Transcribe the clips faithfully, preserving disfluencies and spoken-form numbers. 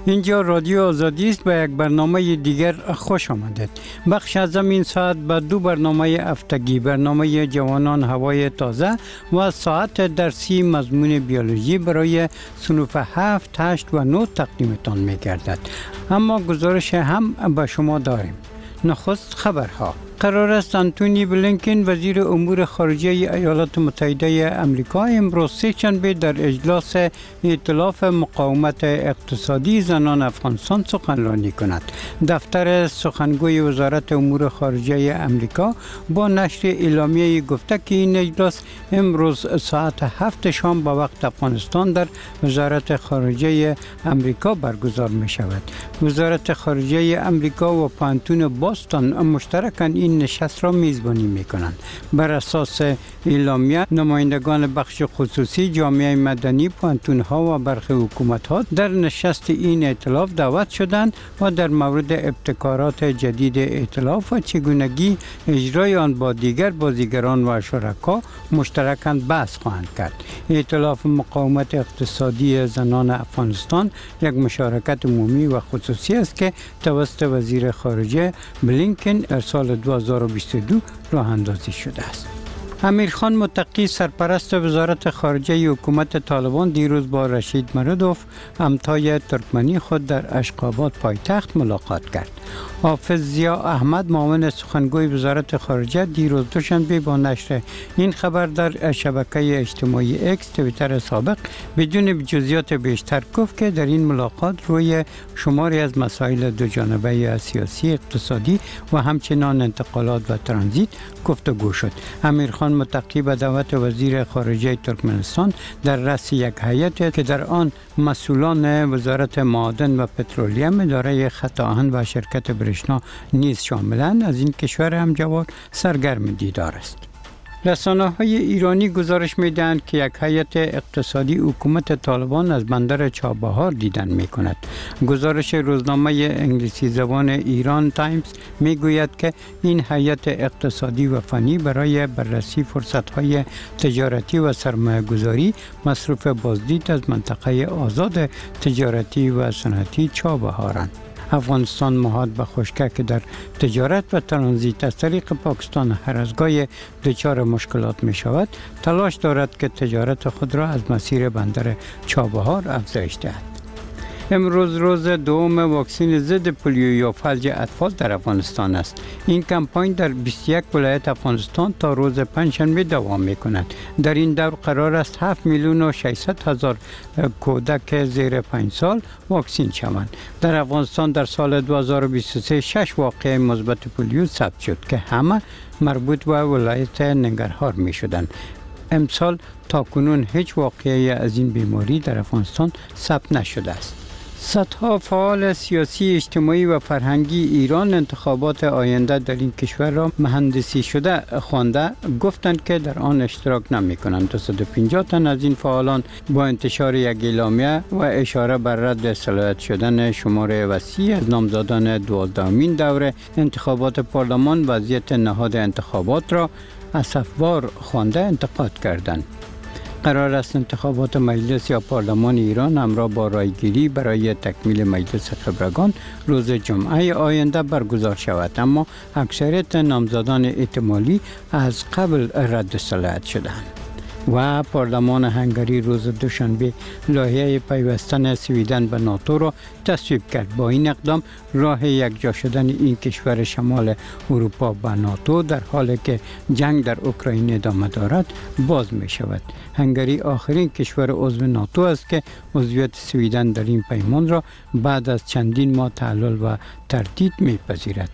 اینجا رادیو آزادی است. به یک برنامه دیگر خوش آمدید. بخش از این ساعت به دو برنامه هفتگی، برنامه جوانان هوای تازه و ساعت درسی مضمون بیولوژی برای صنوف هفت، هشت و نه تقدیمتان می گردد. اما گزارش هم به شما داریم. نخست خبرها. قرار است آنتونی بلینکن وزیر امور خارجه ایالات متحده آمریکا امروز سه‌شنبه در اجلاس ائتلاف مقاومت اقتصادی زنان افغانستان سخنرانی کند. دفتر سخنگوی وزارت امور خارجه آمریکا با نشر اعلامیه گفته که این اجلاس امروز ساعت هفت شام به وقت افغانستان در وزارت خارجه آمریکا برگزار می شود. وزارت خارجه آمریکا و پانتون باستون مشترکاً این نشست را میزبانی می کنند. بر اساس اعلامیه نمایندگان بخش خصوصی، جامعه مدنی، پانتون‌ها و برخی حکومت‌ها در نشست این ائتلاف دعوت شدند و در مورد ابتکارات جدید ائتلاف و چگونگی اجرای آن با دیگر بازیگران و شرکا مشترکاً بحث خواهند کرد. ائتلاف مقاومت اقتصادی زنان افغانستان یک مشارکت عمومی و خصوصی است که توسط وزیر خارجه بلینکن در سال دو هزار و بیست و دو راه اندازی شده است. امیر خان متقی سرپرست وزارت خارجه حکومت طالبان دیروز با رشید مرودوف همتای ترکمنی خود در اشقاباد پایتخت ملاقات کرد. حافظ ضیا احمد معاون سخنگوی وزارت خارجه دیروز دوشنبه با نشر این خبر در شبکه اجتماعی اکس توییتر سابق بدون جزئیات بیشتر گفت که در این ملاقات روی شماری از مسائل دو جانبه سیاسی، اقتصادی و همچنان انتقالات و ترانزیت گفتگو شد. امیر خان متقی به دعوت وزیر خارجه ترکمنستان در رأس یک هیئت که در آن مسئولان وزارت معادن و پترولیم، اداره خط آهن و شرکت برشنا نیز شاملند، از این کشور همجوار سرگرم دیدار است. رسانه‌های ایرانی گزارش می‌دهند که یک هیئت اقتصادی حکومت طالبان از بندر چابهار دیدن می‌کند. گزارش روزنامه انگلیسی زبان ایران تایمز می‌گوید که این هیئت اقتصادی و فنی برای بررسی فرصت‌های تجارتی و سرمایه‌گذاری مصروف بازدید از منطقه آزاد تجارتی و صنعتی چابهارند. افغانستان محاط به خشکی که در تجارت و ترانزیت از طریق پاکستان هر از گاهی دچار مشکلات می شود، تلاش دارد که تجارت خود را از مسیر بندر چابهار افزایش دهد. امروز روز دوم واکسن ضد پولیو یا فلج اطفال در افغانستان است. این کمپاین در بیست و یک ولایت افغانستان تا روز پنجشنبه دوام می کند. در این دور قرار است هفت میلیون و ششصد هزار کودک زیر پنج سال واکسین شوند. در افغانستان در سال دو هزار و بیست و سه شش واقعه مثبت پولیو ثبت شد که همه مربوط به ولایت ننگرهار می شدند. امسال تا کنون هیچ واقعه از این بیماری در افغانستان ثبت نشده است. صدها فعال سیاسی، اجتماعی و فرهنگی ایران انتخابات آینده در این کشور را مهندسی شده خوانده گفتند که در آن اشتراک نمی کنند. دویست و پنجاه تن از این فعالان با انتشار یک اعلامیه و اشاره بر رد صلاحیت شدن شمار وسیع از نامزدان دوازدهمین دوره انتخابات پارلمان وضعیت نهاد انتخابات را اسفبار خوانده انتقاد کردند. قرار است انتخابات مجلس یا پارلمان ایران همراه با رایگیری برای تکمیل مجلس خبرگان روز جمعه آینده برگزار شود، اما اکثریت نامزدان احتمالی از قبل رد صلاحیت شدند. و پارلمان هنگری روز دوشنبه لایحه پیوستن سویدن به ناتو را تصویب کرد. با این اقدام راه یکجا شدن این کشور شمال اروپا به ناتو در حالی که جنگ در اوکراین ادامه دارد باز می شود. هنگری آخرین کشور عضو ناتو است که عضویت سویدن در این پیمان را بعد از چندین ماه تعلل و تردید می پذیرد.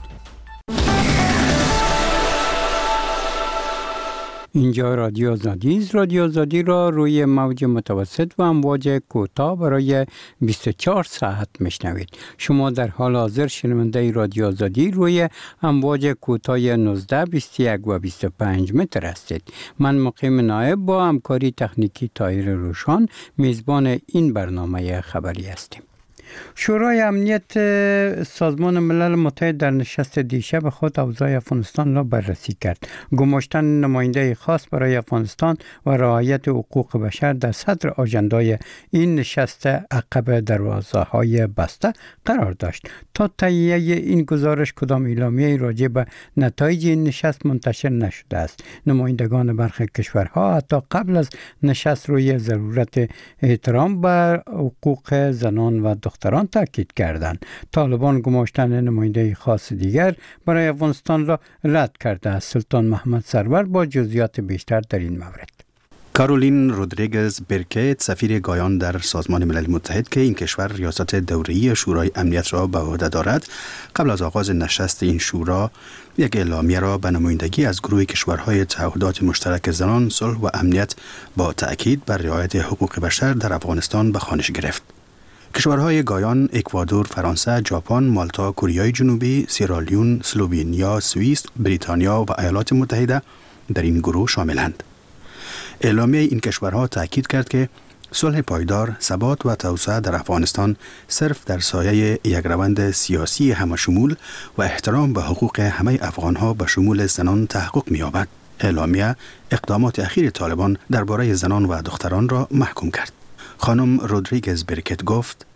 اینجا رادیو آزادی است. رادیو آزادی را روی موج متوسط و امواج کوتاه برای بیست و چهار ساعت میشنوید. شما در حال حاضر شنونده رادیو آزادی روی امواج کوتاه نوزده، بیست و یک و بیست و پنج متر هستید. من مقیم نایب با همکاری تکنیکی طاهر روشان میزبان این برنامه خبری هستیم. شورای امنیت سازمان ملل متحد در نشست دیشب خود اوضاع افغانستان را بررسی کرد. گماشتن نماینده خاص برای افغانستان و رعایت حقوق بشر در صدر آژندای این نشست عقب دروازه‌های بسته قرار داشت. تا تهیه این گزارش کدام اعلامیه راجع به نتایج این نشست منتشر نشده است. نمایندگان برخی کشورها حتی قبل از نشست روی ضرورت احترام بر حقوق زنان و دختران تاکید کردند. طالبان گماشتن نماینده خاص دیگر برای افغانستان را رد کرده است. سلطان محمد سرور با جزئیات بیشتر در این مورد. کارولین رودریگز برکت، سفیر گایان در سازمان ملل متحد که این کشور ریاست دوره‌ای شورای امنیت را به عهده دارد، قبل از آغاز نشست این شورا یک اعلامیه را به نمایندگی از گروه کشورهای تعهدات مشترک زنان، صلح و امنیت با تأکید بر رعایت حقوق بشر در افغانستان به خوانش گرفت. کشورهای گایان، اکوادور، فرانسه، ژاپن، مالتا، کره جنوبی، سیرالیون، اسلوونیا، سوئیس، بریتانیا و ایالات متحده در این گروه شاملند. اعلامیه این کشورها تأکید کرد که صلح پایدار، ثبات و توسعه در افغانستان صرف در سایه یک روند سیاسی همشمول و احترام به حقوق همه افغانها به شمول زنان تحقق می‌یابد. اعلامیه اقدامات اخیر طالبان درباره زنان و دختران را محکوم کرد. خانم رودریگز برکت گفت: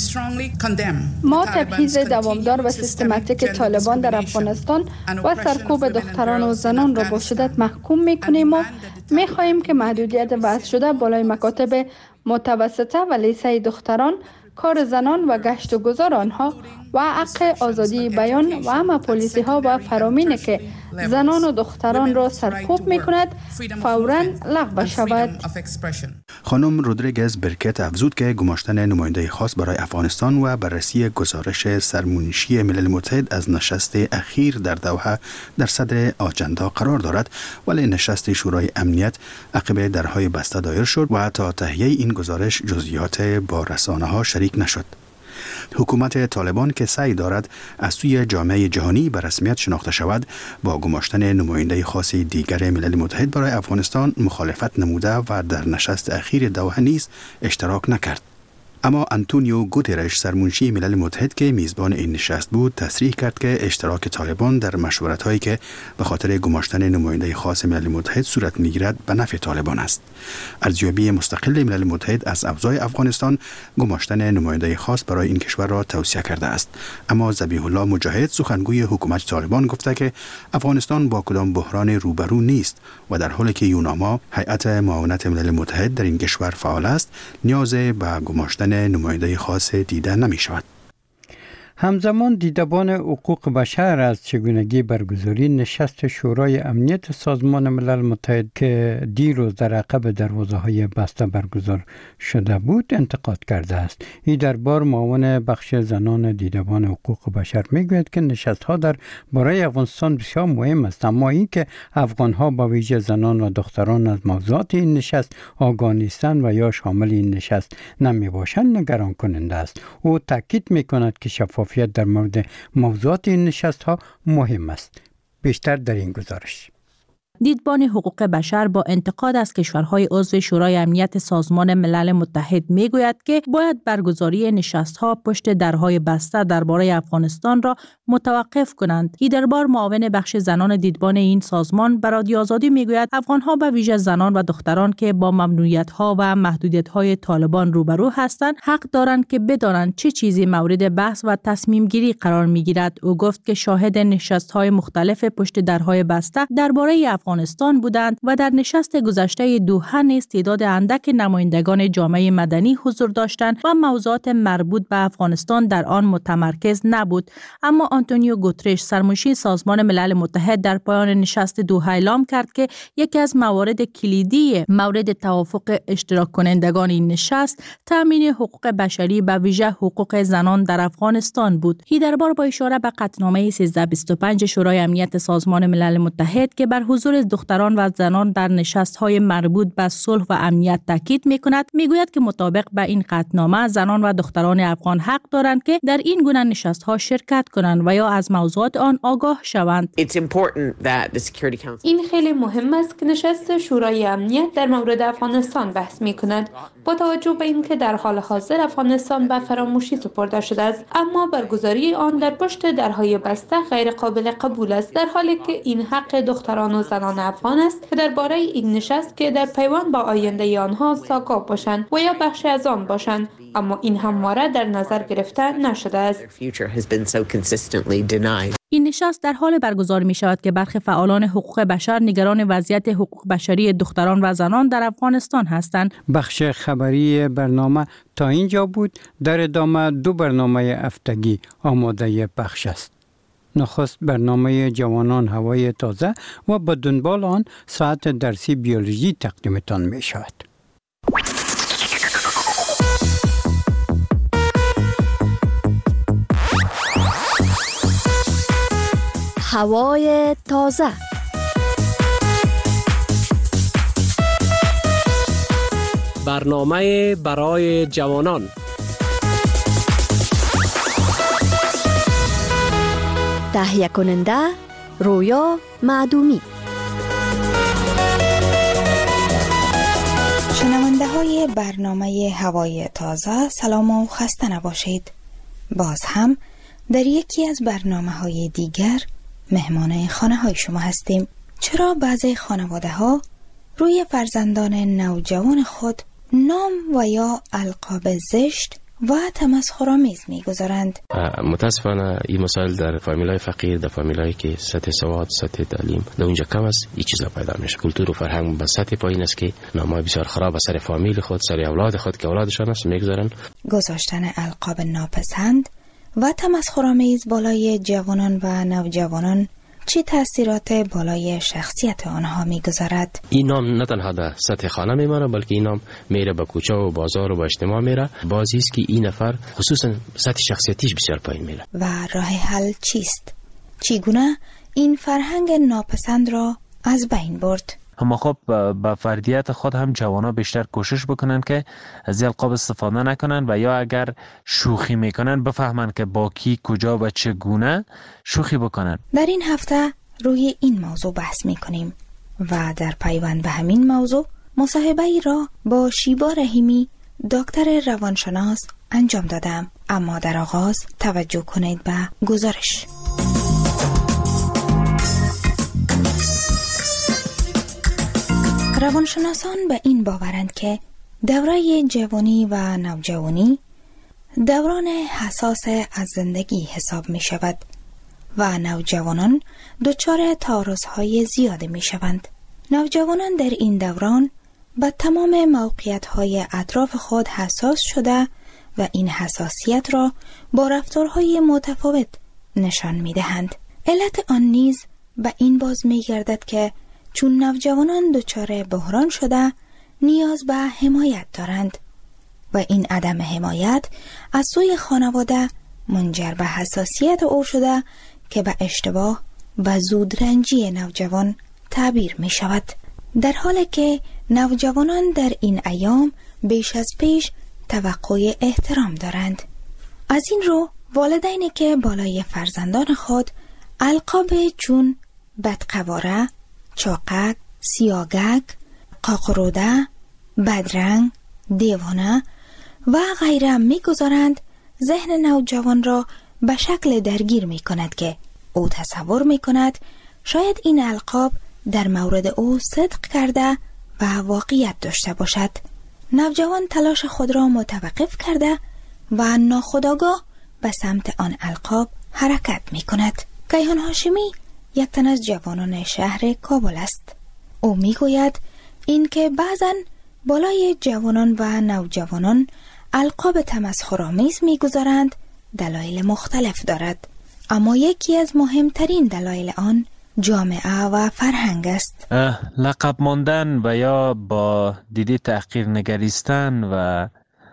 ما تبعیض دوامدار و سیستماتیک طالبان در افغانستان و سرکوب دختران و زنان را با شدت محکوم می‌کنیم و می‌خواهیم که محدودیت وضع شده بالای مکاتب متوسطه و لیسه دختران، کار زنان و گشت و گذار آنها و حق آزادی بیان و همه پالیسی ها و فرامینی که زنان و دختران را سرکوب می کند فوراً لغو شود. خانم رودریگز برکت افزود که گماشتن نماینده خاص برای افغانستان و بررسی گزارش سرمنشی ملل متحد از نشست اخیر در دوحه در صدر آجندا قرار دارد، ولی نشست شورای امنیت عقب درهای بسته دایر شد و تا تهیه این گزارش جزئیات با رسانه ها شریک نشد. حکومت طالبان که سعی دارد از سوی جامعه جهانی به رسمیت شناخته شود، با گماشتن نماینده خاص دیگر ملل متحد برای افغانستان مخالفت نموده و در نشست اخیر دوحه نیز اشتراک نکرد. اما آنتونیو گوترش، سرمنشی ملل متحد که میزبان این نشست بود، تصریح کرد که اشتراک طالبان در مشورت‌هایی که به خاطر گماشتن نماینده خاص ملل متحد صورت می‌گیرد به نفع طالبان است. ارزیابی مستقل ملل متحد از اوضاع افغانستان گماشتن نماینده خاص برای این کشور را توصیه کرده است. اما ذبیح الله مجاهد، سخنگوی حکومت طالبان، گفته که افغانستان با کدام بحران روبرو نیست و در حالی که یوناما، هیئت معاونت ملل متحد در این کشور فعال است، نیاز به گماشتن نماینده خاص دیده نمی شود. همزمان دیدبان حقوق بشر از چگونگی برگزاری نشست شورای امنیت سازمان ملل متحد که دیروز در عقب دروازه‌های بسته برگزار شده بود انتقاد کرده است. این دربار معاون بخش زنان دیدبان حقوق بشر میگوید که نشست‌ها در برای افغانستان بسیار مهم است، اما این که افغان‌ها با ویژه زنان و دختران از موضوعات این نشست آگاه نیستند و یا شامل این نشست نمی‌باشند نگران کننده است. او تاکید می‌کند که شفاف در مورد موضوعات این نشست ها مهم است. بیشتر در این گزارش. دیدبان حقوق بشر با انتقاد از کشورهای عضو شورای امنیت سازمان ملل متحد میگوید که باید برگزاری نشست‌ها پشت درهای بسته درباره افغانستان را متوقف کنند. این دربار معاون بخش زنان دیدبان این سازمان به رادیو آزادی میگوید افغان‌ها به ویژه زنان و دختران که با ممنوعیت‌ها و محدودیت‌های طالبان روبرو هستند حق دارند که بدانند چه چیزی مورد بحث و تصمیم گیری قرار میگیرد. او گفت که شاهد نشست‌های مختلف پشت درهای بسته درباره افغانستان بودند و در نشست گذشته دوحه نیز تعداد اندک نمایندگان جامعه مدنی حضور داشتند و موضوعات مربوط به افغانستان در آن متمرکز نبود. اما آنتونیو گوترش، سرمنشی سازمان ملل متحد، در پایان نشست دوحه اعلام کرد که یکی از موارد کلیدی مورد توافق اشتراک کنندگان این نشست تامین حقوق بشری به ویژه حقوق زنان در افغانستان بود. هیدربار با اشاره به قطعنامه سیزده بیست و پنج شورای امنیت سازمان ملل متحد که بر حضور از دختران و زنان در نشست‌های مربوط به صلح و امنیت تاکید می‌کند. می‌گوید که مطابق به این قطعنامه زنان و دختران افغان حق دارند که در این گونه نشست‌ها شرکت کنند و یا از موضوعات آن آگاه شوند. این خیلی مهم است که نشست شورای امنیت در مورد افغانستان بحث می‌کند. با توجه به اینکه در حال حاضر افغانستان به فراموشی سپرده شده است، اما برگزاری آن در پشت درهای بسته غیر قابل قبول است، در حالی که این حق دختران و زنان افغان است که درباره این نشست که در پیوند با آینده آنها ساکا باشند و یا بخش از آن باشند، اما این همواره در نظر گرفته نشده است. این نشست در حال برگزار می شود که برخی فعالان حقوق بشر نگران وضعیت حقوق بشری دختران و زنان در افغانستان هستند. بخش خبری برنامه تا اینجا بود. در ادامه دو برنامه هفتگی آماده پخش است. نخست برنامه جوانان هوای تازه و به دنبال آن ساعت درسی بیولوژی تقدیمتان می شود. هوای تازه. برنامه برای جوانان. تهیه کننده رویا معدومی. شنونده های برنامه هوای تازه، سلام و خسته نباشید. باز هم در یکی از برنامه های دیگر مهمان خانه های شما هستیم. چرا بعضی خانواده ها روی فرزندان نوجوان خود نام و یا القاب زشت و تمسخرآمیز می‌گذارند؟ متاسفانه این مسائل در فامیلای فقیر، در فامیلایی که سطح سواد، سطح تعلیم در اونجا کم است، این چیزا پیدا میشه. کلتور و فرهنگ به سطح پایین است که نامای بسیار خراب از سر فامیل خود، سر اولاد خود که اولادشان است می‌گذارند. گذاشتن القاب ناپسند و تمسخرآمیز بالای جوانان و نوجوانان چه تأثیرات بالای شخصیت آنها می‌گذارد؟ این نام نه تنها در سطح خانه میمانه، بلکه این نام میره به کوچه و بازار و به اجتماع میره. بازی است که این نفر خصوصا سطح شخصیتیش بسیار پایین میره. و راه حل چیست؟ چگونه این فرهنگ ناپسند را از بین برد؟ اما خب با فردیت خود هم جوانا بیشتر کوشش بکنن که از القاب استفاده نکنن و یا اگر شوخی میکنن بفهمن که با کی، کجا و چگونه شوخی بکنن. در این هفته روی این موضوع بحث میکنیم و در پیوند به همین موضوع مصاحبه ای را با شیبا رحیمی دکتر روانشناس انجام دادم. اما در آغاز توجه کنید به گزارش. روانشناسان به این باورند که دوره جوانی و نوجوانی دوران حساس از زندگی حساب می شود و نوجوانان دچار تعارض‌های زیاد می شوند. نوجوانان در این دوران به تمام موقعیت‌های اطراف خود حساس شده و این حساسیت را با رفتارهای متفاوت نشان می دهند. علت آن نیز به این باز می گردد که چون نوجوانان دچار بحران شده نیاز به حمایت دارند و این عدم حمایت از سوی خانواده منجر به حساسیت او شده که به اشتباه و زودرنجی نوجوان تعبیر می شود. در حالی که نوجوانان در این ایام بیش از پیش توقع احترام دارند. از این رو والدینی که بالای فرزندان خود القاب چون بدقواره، چاقک، سیاگک، قاقروده، بدرنگ، دیوانه و غیره می گذارند، ذهن نوجوان را به شکل درگیر می کند که او تصور می کند شاید این القاب در مورد او صدق کرده و واقعیت داشته باشد. نوجوان تلاش خود را متوقف کرده و ناخودآگاه به سمت آن القاب حرکت می کند. کیهان هاشمی یک تن از جوانان شهر کابل است. او می گوید این که بعضن بالای جوانان و نوجوانان القاب تمسخرآمیز می گذارند دلایل مختلف دارد، اما یکی از مهمترین دلایل آن جامعه و فرهنگ است. لقب ماندن و یا با دیده تحقیر نگریستن و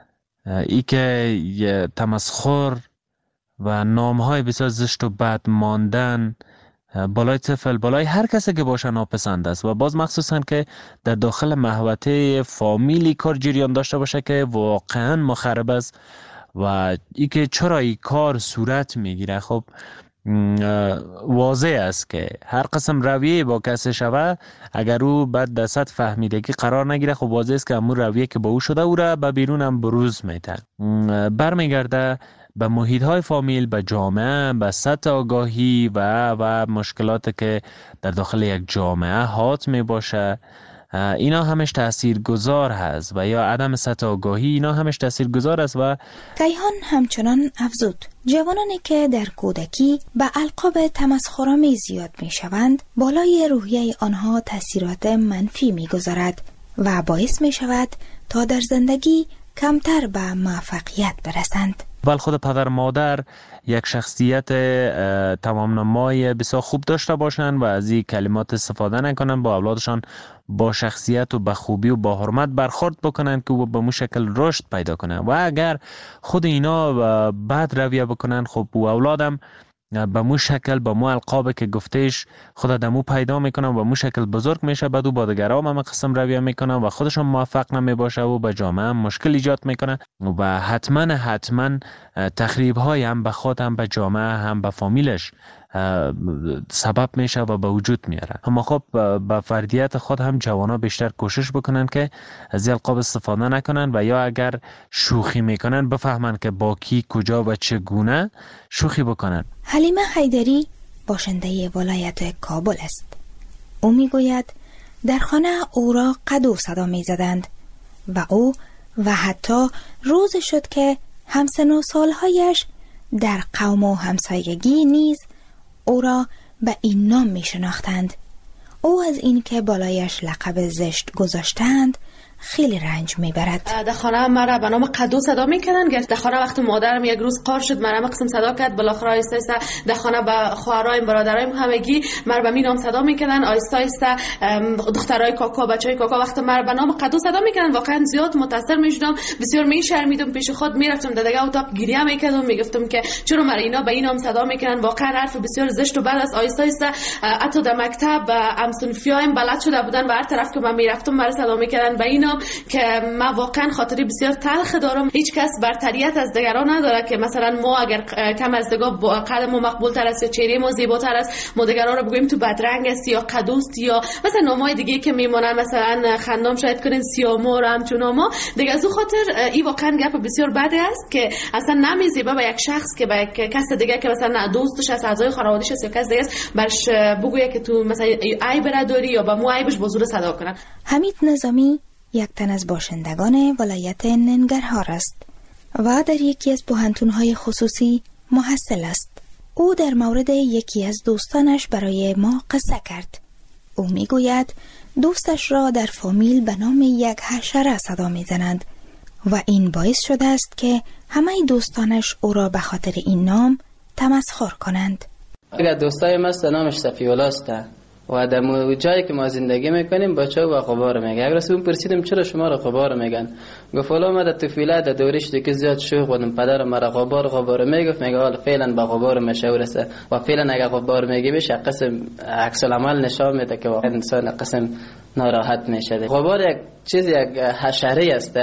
ای که تمسخر و نامهای بسیار زشت و بد ماندن بالای طفل، بالای هر کسی که باشه ناپسند است و باز مخصوصا که در داخل محوطه فامیلی کار جریان داشته باشه که واقعا مخرب است و ای که چرا این کار صورت میگیره. خب واضح است که هر قسم رویه با کسی شوه اگر او بعد در سطح فهمیدگی قرار نگیره، خب واضح است که همون رویه که با او شده او را به بیرون هم بروز میده، برمیگرده به محیط های فامیل، به جامعه، به سطح آگاهی و و مشکلات که در داخل یک جامعه حات می باشه. اینا همش تأثیر گذار هست و یا عدم سطح آگاهی، اینا همش تأثیر گذار است. و کیهان همچنان افزود جوانانی که در کودکی به القاب تمسخرآمیز زیاد می شوند بالای روحیه آنها تأثیرات منفی می گذارد و باعث می شود تا در زندگی کمتر به موفقیت برسند. ولی خود پدر مادر یک شخصیت تمام نمای بسیار خوب داشته باشند و از این کلمات استفاده نکنند، با اولادشان با شخصیت و با خوبی و با حرمت برخورد بکنند که او به مو شکل رشد پیدا کنه. و اگر خود اینا بد رویه بکنند، خب او اولادم به مو شکل به مو القاب که گفتهش خود دمو پیدا میکنن و مو شکل بزرگ میشه، بعد او با دیگران هم قسم رویه میکنن و خودشون موفق نمیباشه و به جامعه هم مشکل ایجاد میکنه و حتما حتما تخریب های هم به خود هم به جامعه هم به فامیلش سبب میشه و به وجود میاره. اما خب به فردیت خود هم جوانا بیشتر کوشش بکنن که از القاب استفاده نکنن و یا اگر شوخی میکنن بفهمن که با کی کجا و چگونه شوخی بکنن. حلیمه حیدری باشنده ولایت کابل است. او میگوید در خانه او را قدو صدا میزدند و او و حتی روز شد که همسن و سالهایش در قوم و همسایگی نیز او را به این نام می شناختند. او از این که بالایش لقب زشت گذاشتند خیلی رنج میبرد. در خانه مرا به نام قدو صدا میکردن. در خانه وقتی مادرم یک روز قار شد مرا قسم صدا کرد، بالاخره آیسته آیسته در خانه به خواهرایم برادرایم همگی مرا به می نام صدا میکردن. آیسته آیسته دخترای کاکا بچهای کاکا وقتی مرا به نام قدو صدا میکردن واقعا زیاد متاثر میشدم، بسیار میشرمیدم، پیش خود میرفتم در دیگه اتاق گریه میکردم، میگفتم که چرا مرا اینا به این نام صدا میکنن، واقعا حرف بسیار زشت و بد است. آیسته آیسته حتی در مکتب همسنفیایم بلد شده بودن و هر طرف که من میرفتم مرا صدا میکردن به اینا که من واقعا خاطری بسیار تلخ دارم. هیچ کس برتریت از دیگران نداره که مثلا ما اگر کم از دیگه قد ما مقبول تر است یا چهره ما زیباتر است ما دیگران رو بگوییم تو بدرنگ است یا قدوست یا مثلا نامای دیگه که میمونن، مثلا خندام شاید کنین سیامور همچون ما دیگه. از اون خاطر این واقعا گپ بسیار بده است که اصلا نمیزیبه به یک شخص که به یک کس دیگه که مثلا دوستش است، اعضای خانواده‌اش است یا کس دیگه است برش بگویه که تو مثلا عیب نداری یا با مو عیبش بزرگ صدا کنن. حمید نظامی یک تن از باشندگان ولایت ننگرهار است و در یکی از پوهنتون‌های خصوصی محصل است. او در مورد یکی از دوستانش برای ما قصه کرد. او میگوید دوستش را در فامیل به نام یک حشره صدا میزنند و این باعث شده است که همه دوستانش او را به خاطر این نام تمسخر کنند. اگر دوستای ما نامش صفی‌الله است و در جایی که ما زندگی میکنیم بچه‌ها و غبار میگه. اگر اون پرسیدم چرا شما را غبار میگن، گفت والا ما در طفولیت در دورش دیگه زیاد شوخ بودم، پدرم مرا غبار غبار میگفت، میگه حالا فعلا با غبار مشهور است و فعلا اگر غبار میگه بشه قسم عکس العمل نشان میده که واقعا انسان قسم ناراحت میشه. غبار یک چیز یک حشره است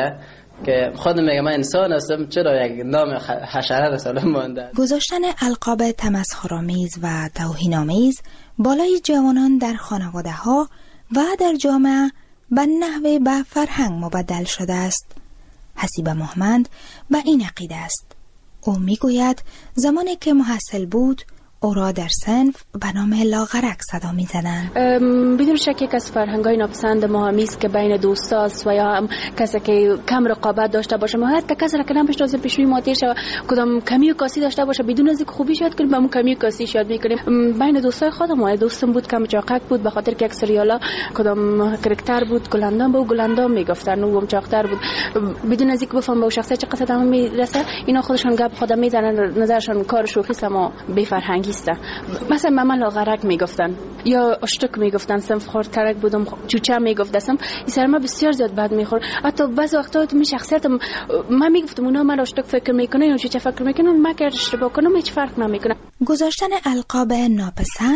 که خود میگه من انسان هستم، چرا یک نام حشره رساله مونده. گذاشتن القاب تمسخرآمیز و توهین‌آمیز بالای جوانان در خانواده ها و در جامعه به نحوه به فرهنگ مبدل شده است. حسیب محمد به این عقیده است. او میگوید زمانی که محصل بود او را در صنف به نام لاغرک صدا می زدند. بدون شک یک از فرهنگ‌های ناپسند ما هم است که بین دوستاست و یا هم کسی که کم رقابت داشته باشه، ما حتی کسی را که نمی‌شناسه از پیش ما تیر شه کدام کمی و کاسی داشته باشه بدون از اینکه خوبی یاد کنیم به اون کمی و کاسی یاد می‌کنیم. بین دوستای خودم و دوستم بود کم چاقک بود به خاطر که یک سریالا کدام کاراکتر بود گلندام بود گلندام میگفتن و هم چاقتر بود، بدون از اینکه بفهم به شخصیت چه قصه تمام میرسه اینا خودشون گپ خودم میزنن، نظرشون کار شوخی سما بی فرهنگی. مثلا مامان لاغرک میگفتن یا اشتک میگفتن، صنف خردترک بودم چوچه میگفتم، این سر ما بسیار زیاد بد میخورد. حتی بعضی وقتا تو می شخصیتم من میگفتم اونا من اشتک فکر میکنه یا چوچه فکر میکنه، من که اشتباه کنم هیچ فرق نمیکنه. گذاشتن القاب ناپسند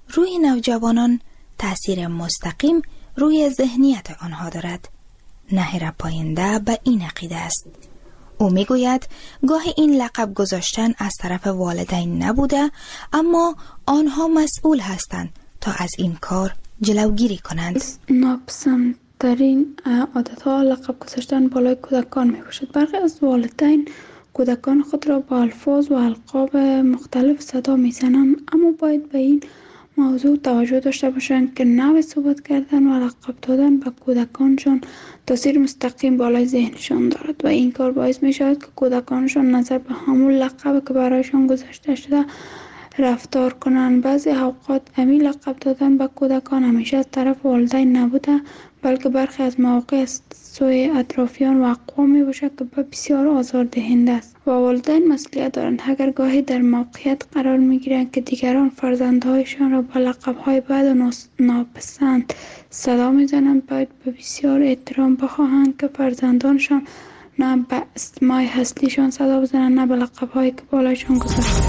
روی نوجوانان تأثیر مستقیم روی ذهنیت آنها دارد. نهر پاینده به این عقیده است. او میگوید گاهی این لقب گذاشتن از طرف والدین نبوده، اما آنها مسئول هستند تا از این کار جلوگیری کنند. ناپسندترین عادتها لقب گذاشتن بالای کودکان می باشد. برخی از والدین کودکان خود را با الفاظ و القاب مختلف صدا می زنند، اما باید به این موضوع توجه داشته باشند که نوع صحبت کردن و لقب دادن به کودکانشان تاثیر مستقیم بالای ذهنشان دارد و این کار باعث می شود که کودکانشان نظر به همون لقب که برایشان گذاشته شده رفتار کنند. بعضی اوقات همین لقب دادن به کودکان همیشه از طرف والدین نبوده، بلکه برخی از مواقع از سوی اطرافیان و اقوام می باشد که بسیار آزاردهنده است و والدین مسئولیت دارند. اگر گاهی در موقعیت قرار می گیرند که دیگران فرزندهایشان را با لقب‌های بد و ناپسند صدا می زنند، باید به بسیار احترام بخواهند که فرزندانشان نه به اسمای هستیشان صدا بزنند نه به لقب‌هایی که بالایشان گذاشته.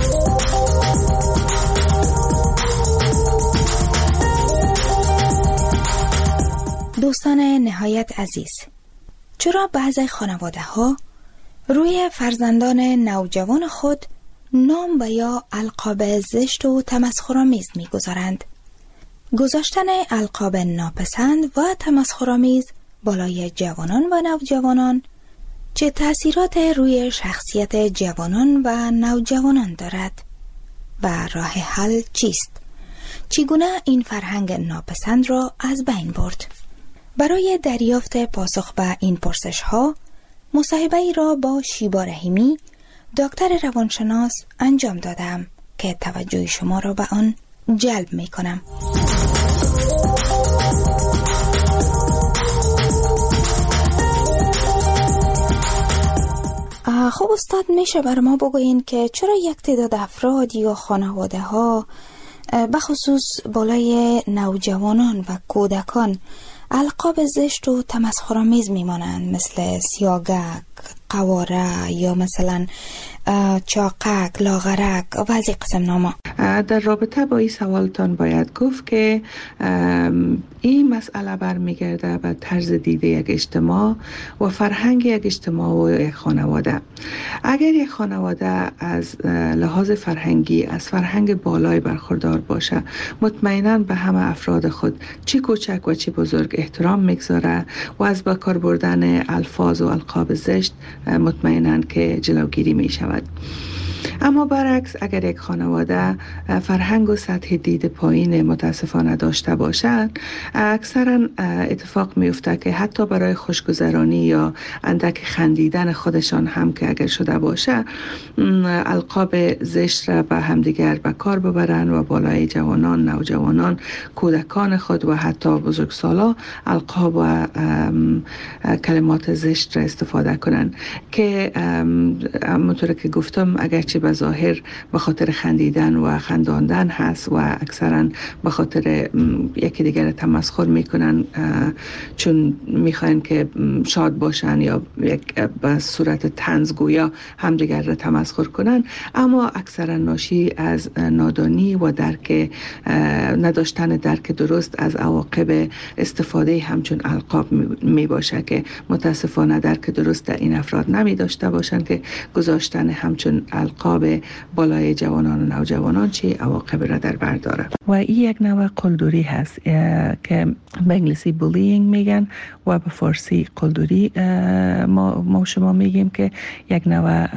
دوستان نهایت عزیز، چرا بعضی خانواده ها روی فرزندان نوجوان خود نام و یا القاب زشت و تمسخرآمیز می‌گذارند؟ گذاشتن القاب ناپسند و تمسخرآمیز بالای جوانان و نوجوانان چه تأثیرات روی شخصیت جوانان و نوجوانان دارد و راه حل چیست؟ چگونه این فرهنگ ناپسند را از بین برد؟ برای دریافت پاسخ به این پرسش ها مصاحبه ای را با شیبا رحیمی دکتر روانشناس انجام دادم که توجه شما را به آن جلب می کنم. خب استاد، میشه بر ما بگوین که چرا یک تعداد افراد یا خانواده ها بخصوص بالای نوجوانان و کودکان القاب زشت و تمسخرآمیز میمانند، مثل سیاگک، قواره یا مثلا چاقک، لاغرک و از این قسم ناما؟ در رابطه با این سوالتان باید گفت که این مسئله برمیگرده به طرز دیده یک اجتماع و فرهنگ یک اجتماع و یک خانواده. اگر یک خانواده از لحاظ فرهنگی از فرهنگ بالای برخوردار باشه، مطمئناً به همه افراد خود چی کوچک و چی بزرگ احترام میگذاره و از با کار بردن الفاظ و القاب زشت مطمئناً که جلوگیری می شود. اما برعکس، اگر یک خانواده فرهنگ و سطح دید پایین متاسفانه داشته باشند، اکثرا اتفاق میفته که حتی برای خوشگذرانی یا اندک خندیدن خودشان هم که اگر شده باشه، القاب زشت را به همدیگر به کار ببرند و بالای جوانان، نوجوانان، کودکان خود و حتی بزرگسالا القاب و کلمات زشت را استفاده کنند که همونطور که گفتم اگرچه به ظاهر به خاطر خندیدن و خنداندن هست و اکثرا به خاطر یکی دیگر تمسخر میکنن چون میخواین که شاد باشن یا یک به صورت طنزگویا همدیگر را تمسخر کنن، اما اکثرا ناشی از نادانی و درک نداشتن درک درست از عواقب استفاده همچون القاب می باشه که متاسفانه درک درست در این افراد نمی داشته باشند که گذاشتن همچون القاب بالای جوانان و نوجوانان چه عواقب را در بر داره. و این یک نوع قلدری هست که به انگلیسی بولینگ میگن و به فارسی قلدری ما, ما شما میگیم که یک نوع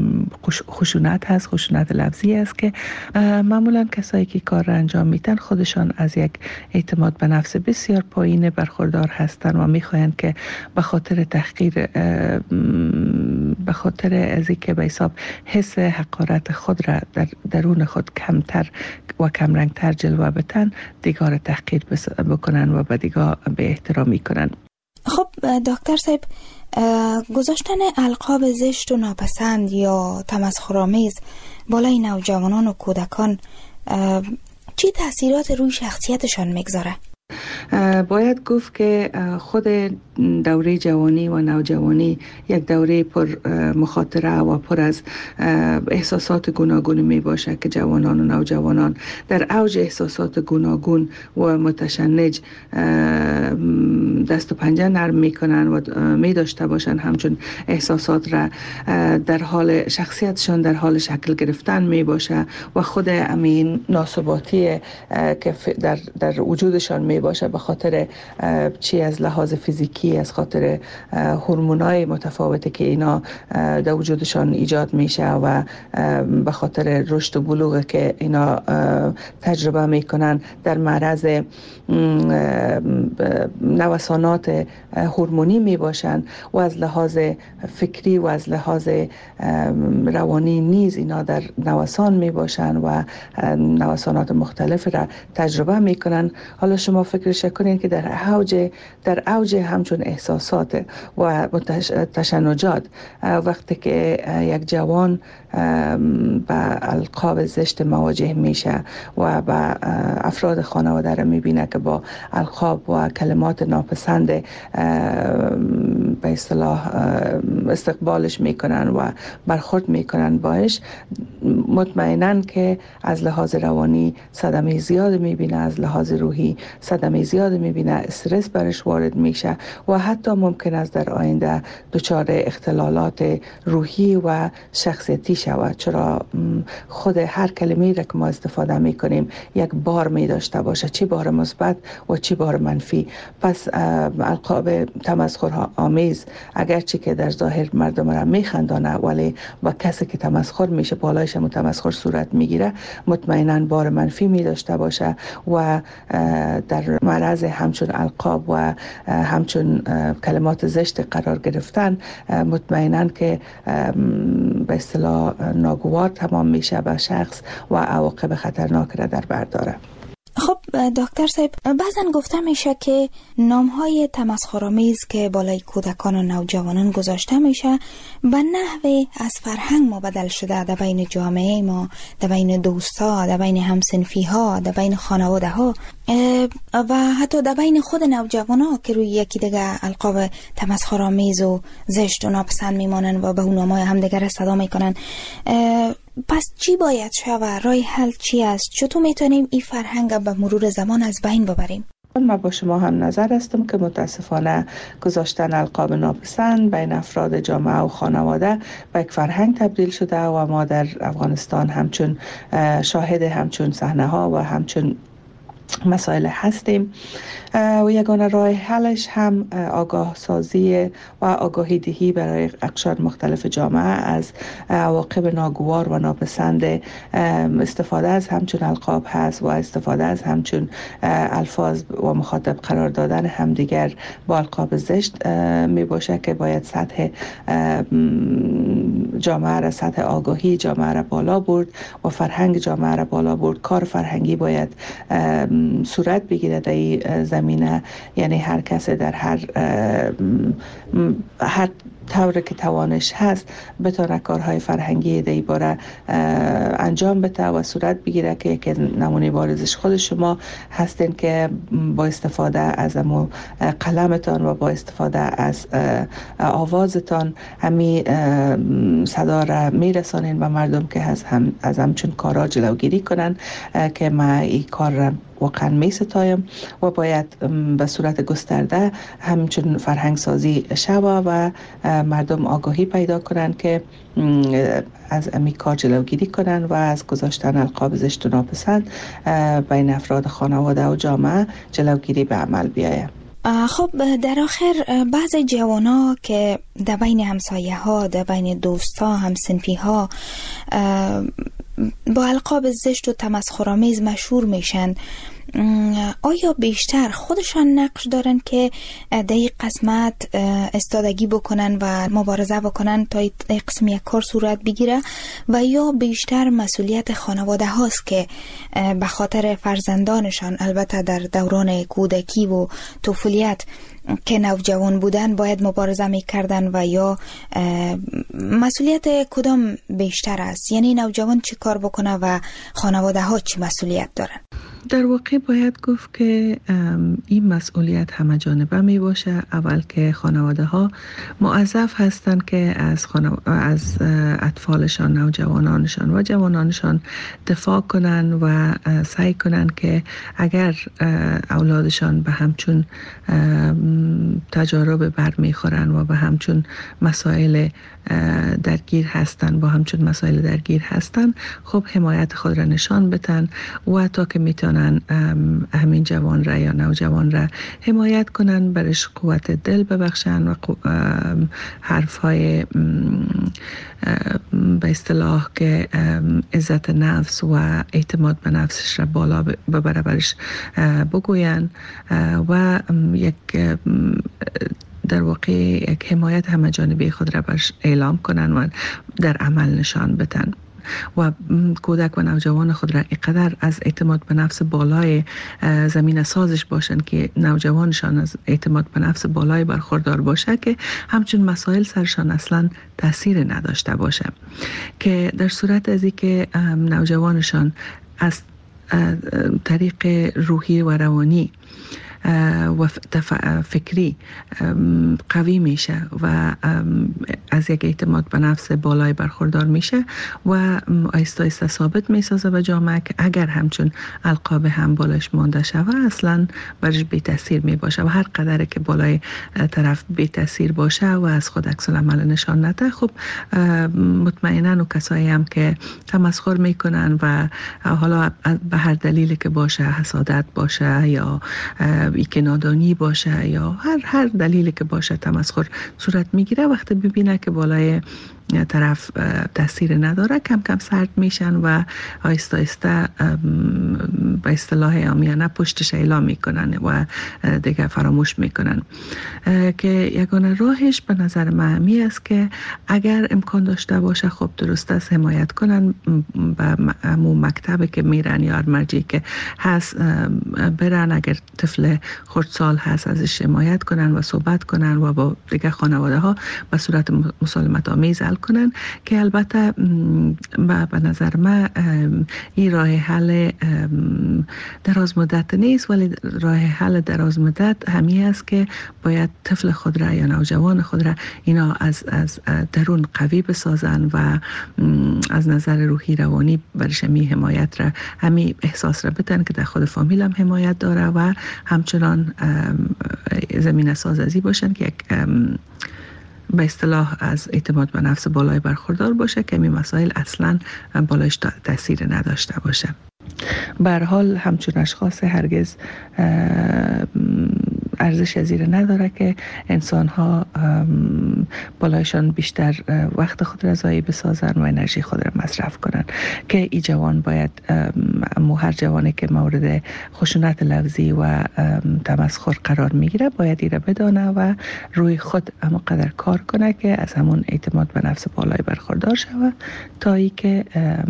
خشونت هست، خشونت لفظی است که معمولا کسایی که کار را انجام میدن خودشان از یک اعتماد به نفس بسیار پایین برخوردار هستند و میخواهند که به خاطر تحقیر، به خاطر از اینکه به حساب حس حقارت خود را در درون خود کمتر و کمرنگتر جلوه بدن، دیگر تحقیر بکنن و به دیگر به احترامی کنن. خب دکتر صاحب، گذاشتن القاب زشت و ناپسند یا تمسخرآمیز بالای نوجوانان و کودکان چی تاثیرات روی شخصیتشان میگذاره؟ باید گفت که خود دوره جوانی و نوجوانی یک دوره پر مخاطره و پر از احساسات گوناگون می باشه که جوانان و نوجوانان در اوج احساسات گوناگون و متشنج دست و پنجه نرم می کنن و می داشته باشن، همچون احساسات را در حال شخصیتشان در حال شکل گرفتن می باشه و خود امین ناثباتی که در در وجودشان می باشه به خاطر چی از لحاظ فیزیکی، از خاطر هورمونای متفاوتی که اینا در وجودشان ایجاد میشه و به خاطر رشد و بلوغ که اینا تجربه میکنن در معرض نوسانات هورمونی می باشن و از لحاظ فکری و از لحاظ روانی نیز اینا در نوسان می باشن و نوسانات مختلف را تجربه می کنن. حالا شما فکرش کنین که در اوج در اوج همچون احساسات و تشنجات وقتی که یک جوان با القاب زشت مواجه میشه و با افراد خانواده را میبینه که با القاب و کلمات ناپسند به اصطلاح استقبالش میکنن و برخورد میکنن باش، مطمئناً که از لحاظ روانی صدمه زیاد میبینه، از لحاظ روحی صدمه زیاد میبینه، استرس برش وارد میشه و حتی ممکن است در آینده دچار اختلالات روحی و شخصیتی شود، چرا خود هر کلمه‌ای را که ما استفاده میکنیم یک بار می داشته باشه، چی بار مثبت و چی بار منفی. پس القاب تمسخر آمیز اگرچه که در ظاهر مردم را میخندانه ولی با کسی که تمسخر میشه بالایش هم تمسخر صورت میگیره مطمئناً بار منفی می داشته باشه و در معرض همچون القاب و همچون کلمات زشت قرار گرفتن مطمئناً که به اصطلاح ناگوار تمام میشه به شخص و عواقب خطرناک را در بر داره. خب دکتر صاحب، بعضن گفته میشه که نامهای تمسخرآمیز که بالای کودکان و نوجوانان گذاشته میشه به نحوی از فرهنگ ما بدل شده در بین جامعه ما، در بین دوستا، در بین همسنفی ها، در بین خانواده ها و حتی در بین خود نوجوان ها که روی یکی دیگه القاب تمسخرآمیز و زشت و ناپسند میمانن و به اون نامهای همدیگر صدا میکنن. پس چی باید شود؟ راه حل چی است؟ چطور میتونیم این فرهنگ به مرور زمان از بین ببریم؟ من با شما هم نظر هستم که متاسفانه گذاشتن القاب ناپسند بین افراد جامعه و خانواده به یک فرهنگ تبدیل شده و ما در افغانستان همچون شاهد همچون صحنه ها و همچون مسائل هستیم و یگانه راه حلش هم آگاه سازی و آگاهی دهی برای اقشار مختلف جامعه از عواقب ناگوار و ناپسند استفاده از همچون القاب هست و استفاده از همچون الفاظ و مخاطب قرار دادن همدیگر با القاب زشت می باشه که باید سطح جامعه را، سطح آگاهی جامعه را بالا برد و فرهنگ جامعه را بالا برد. کار فرهنگی باید صورت بگیره در این زمینه، یعنی هر کس در هر هر طور که توانش هست بتونه کارهای فرهنگی در این باره انجام بده و صورت بگیره که یک نمونه بارزش خود شما هستین که با استفاده از امو قلمتان و با استفاده از آوازتان همی صدا را میرسانین به مردم که از هم از همچون کارا جلوگیری کنن که ما این کار را واقعا می ستایم و باید به صورت گسترده همچون فرهنگ سازی شوه و مردم آگاهی پیدا کنن که از امی کار جلوگیری کنن و از گذاشتن القاب زشت و ناپسند بین افراد خانواده و جامعه جلوگیری به عمل بیاید. خب در آخر بعض جوانا که در بین همسایه ها، در بین دوستا، همسنفی ها با القاب زشت و تمسخرآمیز مشهور میشن، آیا بیشتر خودشان نقش دارن که در این قسمت استادگی بکنن و مبارزه بکنن تا این قسم یک کار صورت بگیره و یا بیشتر مسئولیت خانواده هاست که به خاطر فرزندانشان، البته در دوران کودکی و طفولیت که نوجوان بودن باید مبارزه میکردن و یا مسئولیت کدام بیشتر است؟ یعنی نوجوان چی کار بکنه و خانواده ها چی مسئولیت دارن؟ در واقع باید گفت که این مسئولیت همه جانبه می باشه. اول که خانواده ها موظف هستند که از, خانو... از اطفالشان، نوجوانانشان و جوانانشان دفاع کنن و سعی کنن که اگر اولادشان به همچون تجارب بر می خورن و به همچون مسائل درگیر هستن با همچون مسائل درگیر هستن، خب حمایت خود را نشان بدن و تا که میتونن همین جوان را یا نوجوان را حمایت کنن، برش قوت دل ببخشن و حرف های به اصطلاح که عزت نفس و اعتماد به نفسش را بالا ببره برش بگوین و یک در واقع یک حمایت همه جانبه خود را برش اعلام کنن و در عمل نشان بدن و کودک و نوجوان خود را اینقدر از اعتماد به نفس بالای زمین سازش باشن که نوجوانشان از اعتماد به نفس بالای برخوردار باشه که همچون مسائل سرشان اصلا تاثیر نداشته باشه، که در صورت از اینکه نوجوانشان از طریق روحی و روانی و فکری قوی میشه و از یک اعتماد به نفس بالای برخوردار میشه و آیسته آیسته ثابت میسازه به جامعه که اگر همچون القاب هم بالایش مانده شوه اصلا برش بی تاثیر می باشه و هر قدر که بالای طرف بی تاثیر باشه و از خود عکس العمل نشان نده، خب مطمئنا و کسایی هم که تمسخر میکنن و حالا به هر دلیلی که باشه، حسادت باشه یا ای که نادانی باشه یا هر هر دلیلی که باشه تمسخر صورت میگیره، وقتی ببینه که بالای طرف تاثیر نداره کم کم سرد میشن و آیسته آیسته به اصطلاح عامیانه پشتش اعلام میکنن و دیگه فراموش میکنن. که یگانه راهش به نظر من می است که اگر امکان داشته باشه خب درست است حمایت کنن به همون مکتبی که میرن یا مرجعی که هست برن، اگر طفل خردسال هست ازش حمایت کنن و صحبت کنن و با دیگه خانواده ها به صورت مسالمت آمیز حل کنن، که البته به نظر من این راه حل دراز مدت نیست، ولی راه حل دراز مدت همین است که باید طفل خود را یا نوجوان خود را اینا از از درون قوی بسازن و از نظر روحی روانی برش می حمایت را همین احساس را بدن که در خود فامیل هم حمایت داره و همچنان زمین سازی باشن که یک به اصطلاح از اعتماد به نفس بالای برخوردار باشه که این مسائل اصلا بالایش تاثیر نداشته باشه. به هر حال همچون اشخاص هرگز ارزش زیر نداره که انسان ها بالایشان بیشتر وقت خود را ضایع بسازن و انرژی خود را مصرف کنن، که ای جوان باید مو هر جوانی که مورد خشونت لفظی و تمسخر قرار میگیره باید ایره بدانه و روی خود اما قدر کار کنه که از همون اعتماد به نفس بالای برخوردار شوه تا ای که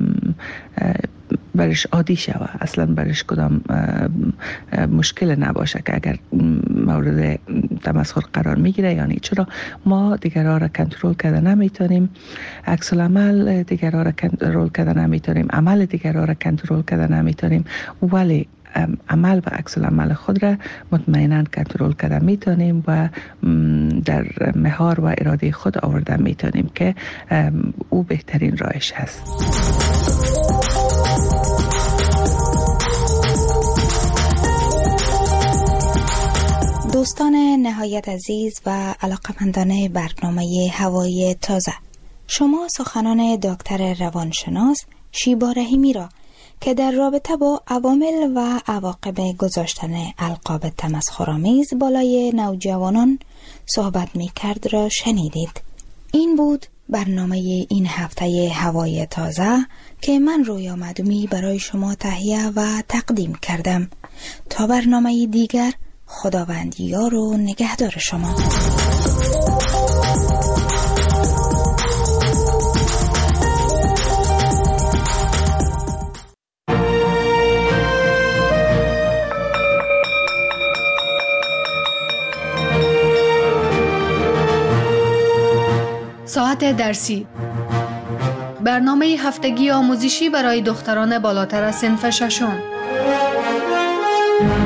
برش عادی شوه، اصلا برش کدام مشکل نباشه که اگر مورد تمسخر قرار میگیره. یعنی چرا ما دیگرها را کنترل کرده نمیتونیم، عکس العمل دیگرها را کنترل کرده نمیتونیم، عمل دیگرها را کنترل کرده نمیتونیم، ولی عمل و عکس العمل خود را مطمئنا کنترل کرده میتونیم و در مهار و اراده خود آورده میتونیم که او بهترین راهش هست. دوستان نهایت عزیز و علاقمندان برنامه هوای تازه، شما سخنان دکتر روانشناس شیبا رحیمی را که در رابطه با عوامل و عواقب گذاشتن القاب تمسخرآمیز بالای نوجوانان صحبت می کرد را شنیدید. این بود برنامه این هفته هوای تازه که من رویا معدومی برای شما تهیه و تقدیم کردم. تا برنامه دیگر، خداوند یار و نگهدار شما. ساعت درسی، برنامه هفتگی آموزشی برای دختران بالاتر از صنف ششم.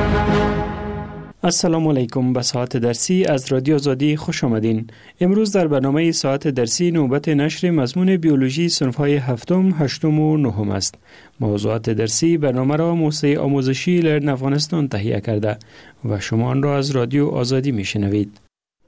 السلام علیکم. به ساعت درسی از رادیو آزادی خوش آمدین. امروز در برنامه ساعت درسی نوبت نشر مضمون بیولوژی صنف‌های هفتم، هشتم و نهم است. موضوعات درسی برنامه را موسسه آموزشی لرن افغانستان تهیه کرده و شما آن را از رادیو آزادی میشنوید.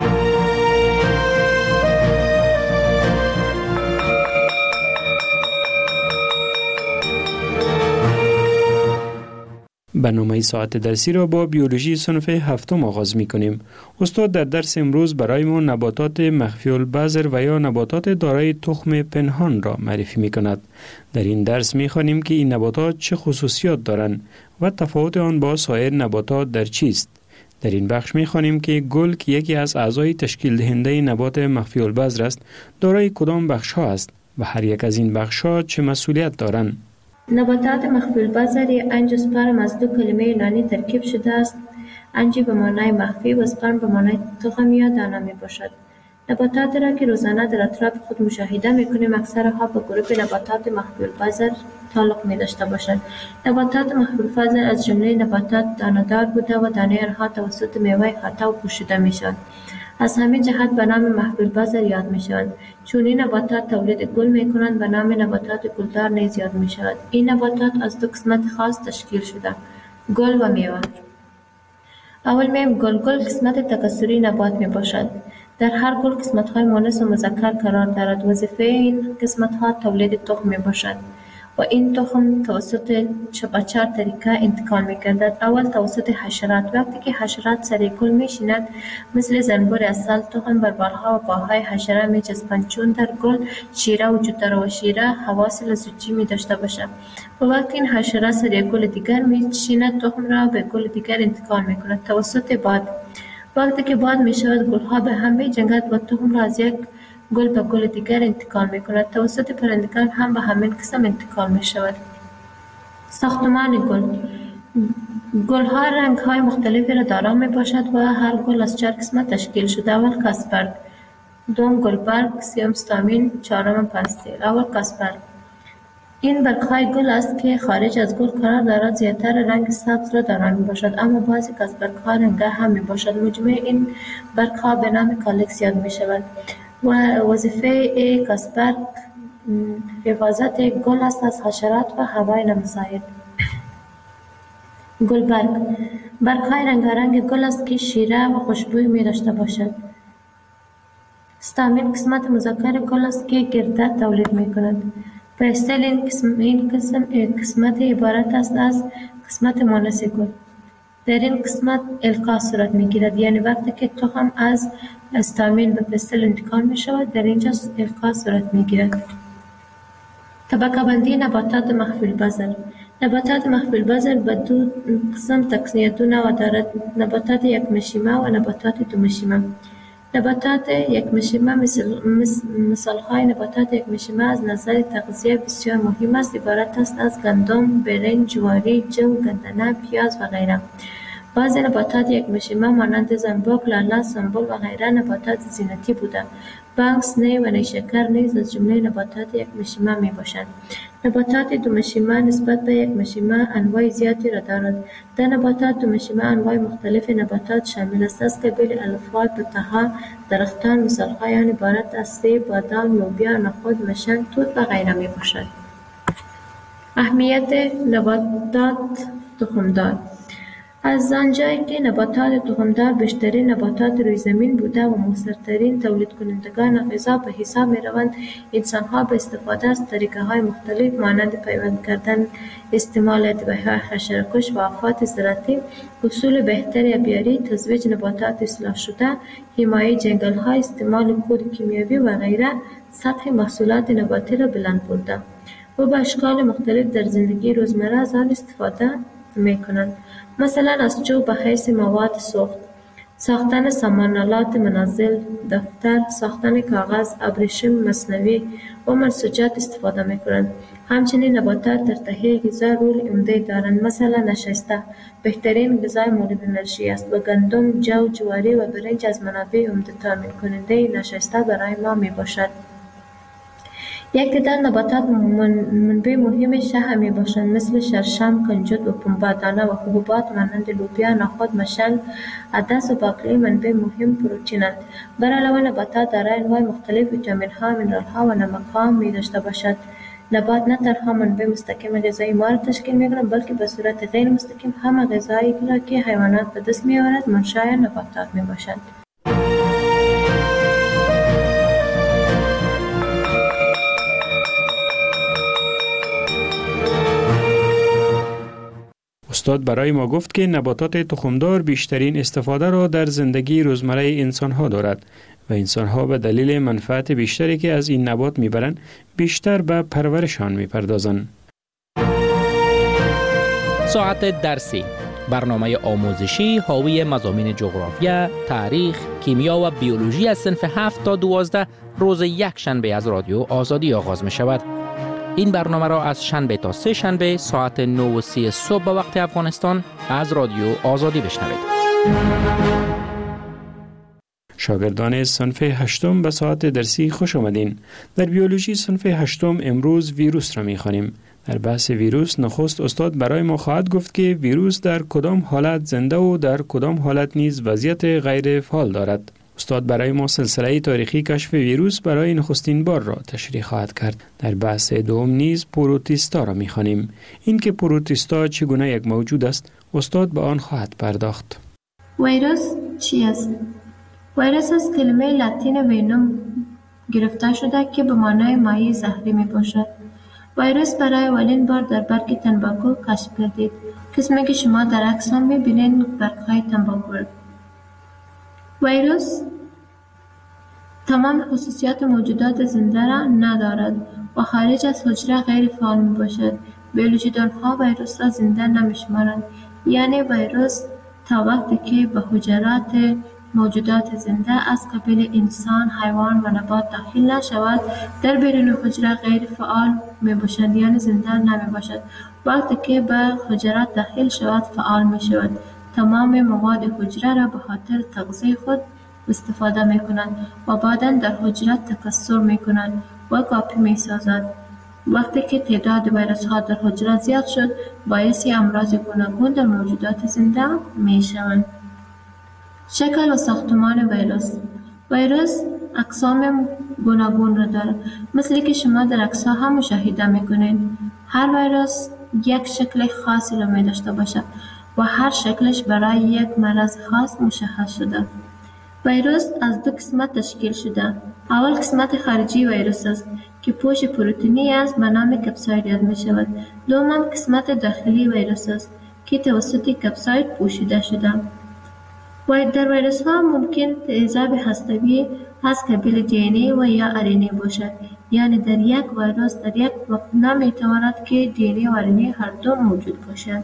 برنامه ساعت درسی را با بیولوژی صنف هفتم آغاز می کنیم. استاد در درس امروز برای ما نباتات مخفی البذر و یا نباتات دارای تخم پنهان را معرفی می کند. در این درس می خوانیم که این نباتات چه خصوصیات دارند و تفاوت آن با سایر نباتات در چیست. در این بخش می خوانیم که گل که یکی از اعضای تشکیل دهنده نبات مخفی البذر است، دارای کدام بخش ها است و هر یک از این بخش ها چه مسئولیت دارند. نباتات مخفی البذر یا انژیوسپرم از دو کلمه یونانی ترکیب شده است. انژی به معنای مخفی و اسپرم به معنای تخم یا دانه می باشد. نباتات را که روزانه در اطراف خود مشاهده می کنیم اکثرها به گروه نباتات مخفی البذر تعلق می داشته باشند. نباتات مخفی البذر از جمله نباتات دانه‌دار بوده و دانه آنها توسط میوه خطا و پوشیده می شود. از همین جهت به نام مخفی البذر یاد می شوند. چون این نباتات تولید گل می کنند به نام نباتات گلدار نیز یاد می شود. این نباتات از دو قسمت خاص تشکیل شده: گل و میوه. اول میم گل. گل قسمت تکثری نبات می باشد. در هر گل قسمت های مؤنث و مذکر قرار دارد. وظیفه این قسمت ها تولید تخم می باشد و این تخم توسط به چهار طریقه انتقال می گردد. اول توسط حشرات. وقتی که حشرات سر گل می شیند مثل زنبور عسل تخم بر بالها و پاهای حشره می چسبند. چون در گل شیره وجود دارد و شیره حواس لزوجی می داشته باشد و وقتی این حشره سر گل دیگر می شیند تخم را به گل دیگر انتقال می کند توسط باد. وقتی که باد می شود گل ها به هم می جنگد و تخم را از یک گل به گل دیگر انتقال می کند. توسط پرندگان هم به همین قسم انتقال می شود. ساختمان گل. گل ها رنگ های مختلفی را دارا می باشد و هر گل از چهار قسمت تشکیل شده. اول کاسپرگ، دوم گلبرگ، سوم استامین، چهارم پاستیل. اول کاسپرگ این برگ های گل است که خارج از گل قرار دارد. زیادتر رنگ سبز را دارا می باشد اما بعضی کاسپرگ ها رنگ هم می باشد. مجموع این برگ ها به نام کالکس یاد می شود و وظیفه کاسپرگ حفاظت گل است از حشرات و هوای نامساعد. گلبرگ برگ های رنگارنگ گل است که شیره و خوشبوی می داشته باشد. استامین قسمت مذکر گل است که گرده تولید می کند. پستل این قسم این قسم قسمت عبارت است از قسمت مؤنث گل. در این قسمت القا صورت می گیرد، یعنی وقتی که تخم از استامین به پستل انتقال می شود در اینجا القا صورت می گیرد. طبقه بندی نباتات مخفی البذر. نباتات مخفی البذر به دو قسم تقسیم دو نوع دارد: نباتات یک مشیمه و نباتات دو مشیمه. نباتات یک مشیمه مثل مثال های نباتات یک مشیمه از نظر تغذیه بسیار مهم است. عبارت است از گندم، برنج، جواری، جو، گندنه، پیاز و غیره. بعضی نباتات یک مشیمه مانند زنبق، لاله، سنبل و غیره نباتات زینتی بوده. بانکس، نی و نیشکر نیز از جمله نباتات یک مشیمه می باشند. نباتات دو مشیمه نسبت به یک مشیمه انواع زیادی را دارد. در نباتات دو مشیمه انواع مختلف نباتات شامل است از قبیل الفا، توت‌ها، درختان. مثال‌های آن عبارت از سیب، بادام، لوبیا، نخود، مشنگ، توت و غیره می باشد. اهمیت نباتات تخمدار. از آنجایی که نباتات تخمدار بیشترین نباتات روی زمین بوده و مؤثرترین تولید کنندگان غذا به حساب می روند، انسان‌ها به استفاده از طریقه‌های مختلف مانند پیوند کردن، استعمال ادویه‌های حشره‌کش و آفات زراعتی، اصول بهتر آبیاری، تزویج نباتات اصلاح شده، حمایه جنگل‌ها، استعمال کود کیمیایی و غیره سطح محصولات نباتی را بلند برده و به اشکال مختلف در زندگی روزمره از آن استفاده می کنند. مثلا از چوب به حیث مواد سوخت، ساختن سامانالات منزل، دفتر، ساختن کاغذ، ابریشم مصنوعی و منسوجات استفاده می کنند. همچنین نباتات در تهیه غذا رول عمده دارند. مثلا نشسته بهترین غذای مورد انرژی است و گندم، جو، جواری و برنج از منابع عمده تامین کننده نشسته برای ما می باشد. یک تعداد نباتات منبع مهم شحم می باشند مثل شرشم، کنجد و پنبه دانه و حبوبات مانند لوبیا، نخود، مشل، عدس و باقالی منبع مهم پروتئینند. بر علاوه نباتات دارای انواع مختلف ویتامین ها، مینرال ها و نمک ها می داشته باشد. نبات نه تنها منبع مستقیم غذایی ما را تشکیل می کند بلکه به صورت غیر مستقیم هم غذایی را که حیوانات به دست می آورد منشأ نباتات می باشند. استاد برای ما گفت که نباتات تخمدار بیشترین استفاده را در زندگی روزمره انسان‌ها دارد و انسان‌ها به دلیل منفعت بیشتری که از این نبات می‌برند بیشتر به پرورشان می‌پردازند. ساعت درسی، برنامه آموزشی حاوی مضامین جغرافیا، تاریخ، کیمیا و بیولوژی از صنف هفت تا دوازده روز یک شنبه از رادیو آزادی آغاز می‌شود. این برنامه را از شنبه تا سه شنبه ساعت نه و سی صبح به وقت افغانستان از رادیو آزادی بشنوید. شاگردان صنف هشتم به ساعت درسی خوش آمدین. در بیولوژی صنف هشتم امروز ویروس را می‌خوانیم. در بحث ویروس نخست استاد برای ما خواهد گفت که ویروس در کدام حالت زنده و در کدام حالت نیز وضعیت غیر فعال دارد. استاد برای ما سلسله تاریخی کشف ویروس برای نخستین بار را تشریح خواهد کرد. در بحث دوم نیز پروتیستا را می‌خوانیم. این که پروتیستا چگونه یک موجود است، استاد به آن خواهد پرداخت. ویروس چی است؟ ویروس از کلمه لاتین وینوم گرفته شده که به معنای مایع زهری می باشد. ویروس برای اولین بار در برگ تنباکو کشف گردید. قسمی که شما در عکس هم می بینید برگ‌های تنباکو. ویروس تمام خصوصیات موجودات زنده را ندارد و خارج از حجره غیر فعال می باشد. بیولوژیدان‌ها ویروس را زنده نمی شمارند. یعنی ویروس تا وقتی که به حجرات موجودات زنده از قبیل انسان، حیوان و نبات داخل نشود در بیرون حجره غیر فعال می باشد، یعنی زنده نمی باشد. وقتی که به حجرات داخل شود فعال می شود. تمام مواد حجره را به خاطر تغذیه خود استفاده می کنند و بعداً در حجره تکثر می کنند و کاپی می سازد. وقتی که تعداد ویروس ها در حجره زیاد شد باعث امراض گوناگون در موجودات زنده می شوند. شکل و ساختمان ویروس. ویروس اقسام گوناگون را دارد. مثل که شما در عکس‌ها هم مشاهده می‌کنید. هر ویروس یک شکل خاصی را می داشته باشد و هر شکلش برای یک مرض خاص مشخص شده. ویروس از دو قسمت تشکیل شده. اول قسمت خارجی ویروس است که پوش پروتئینی است به نام کپساید یاد می شود. دوم قسمت داخلی ویروس است که توسط کپساید پوشیده شده. و در ویروس ها ممکن تیزاب هستوی از قبیل دی ان ای و یا آر ان ای باشد. یعنی در یک ویروس در یک وقت نمی تواند که دی ان ای و آر ان ای هر دو موجود باشد.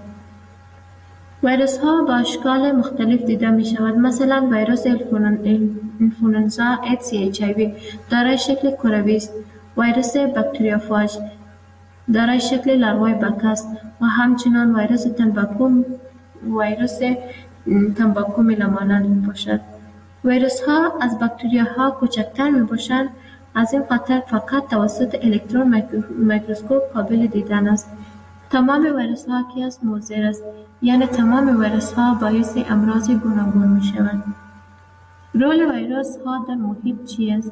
ویروس ها با اشکال مختلف دیده می شود. مثلا ویروس انفلوئنزا ایدز یا اچ آی وی دارای شکل کروی است. ویروس باکتریوفاژ دارای شکل لاروای بک است و همچنان ویروس تنباکو ویروس تنباکو میلمانند می باشد. ویروس ها از باکتریاها کوچکتر می باشند. از این خاطر فقط توسط الکترون میکروسکوپ قابل دیدن است. تمام ویروس ها که از مضر است، یعنی تمام ویروس ها باعث امراض گوناگون می شوند. رول ویروس ها در محیط چی است؟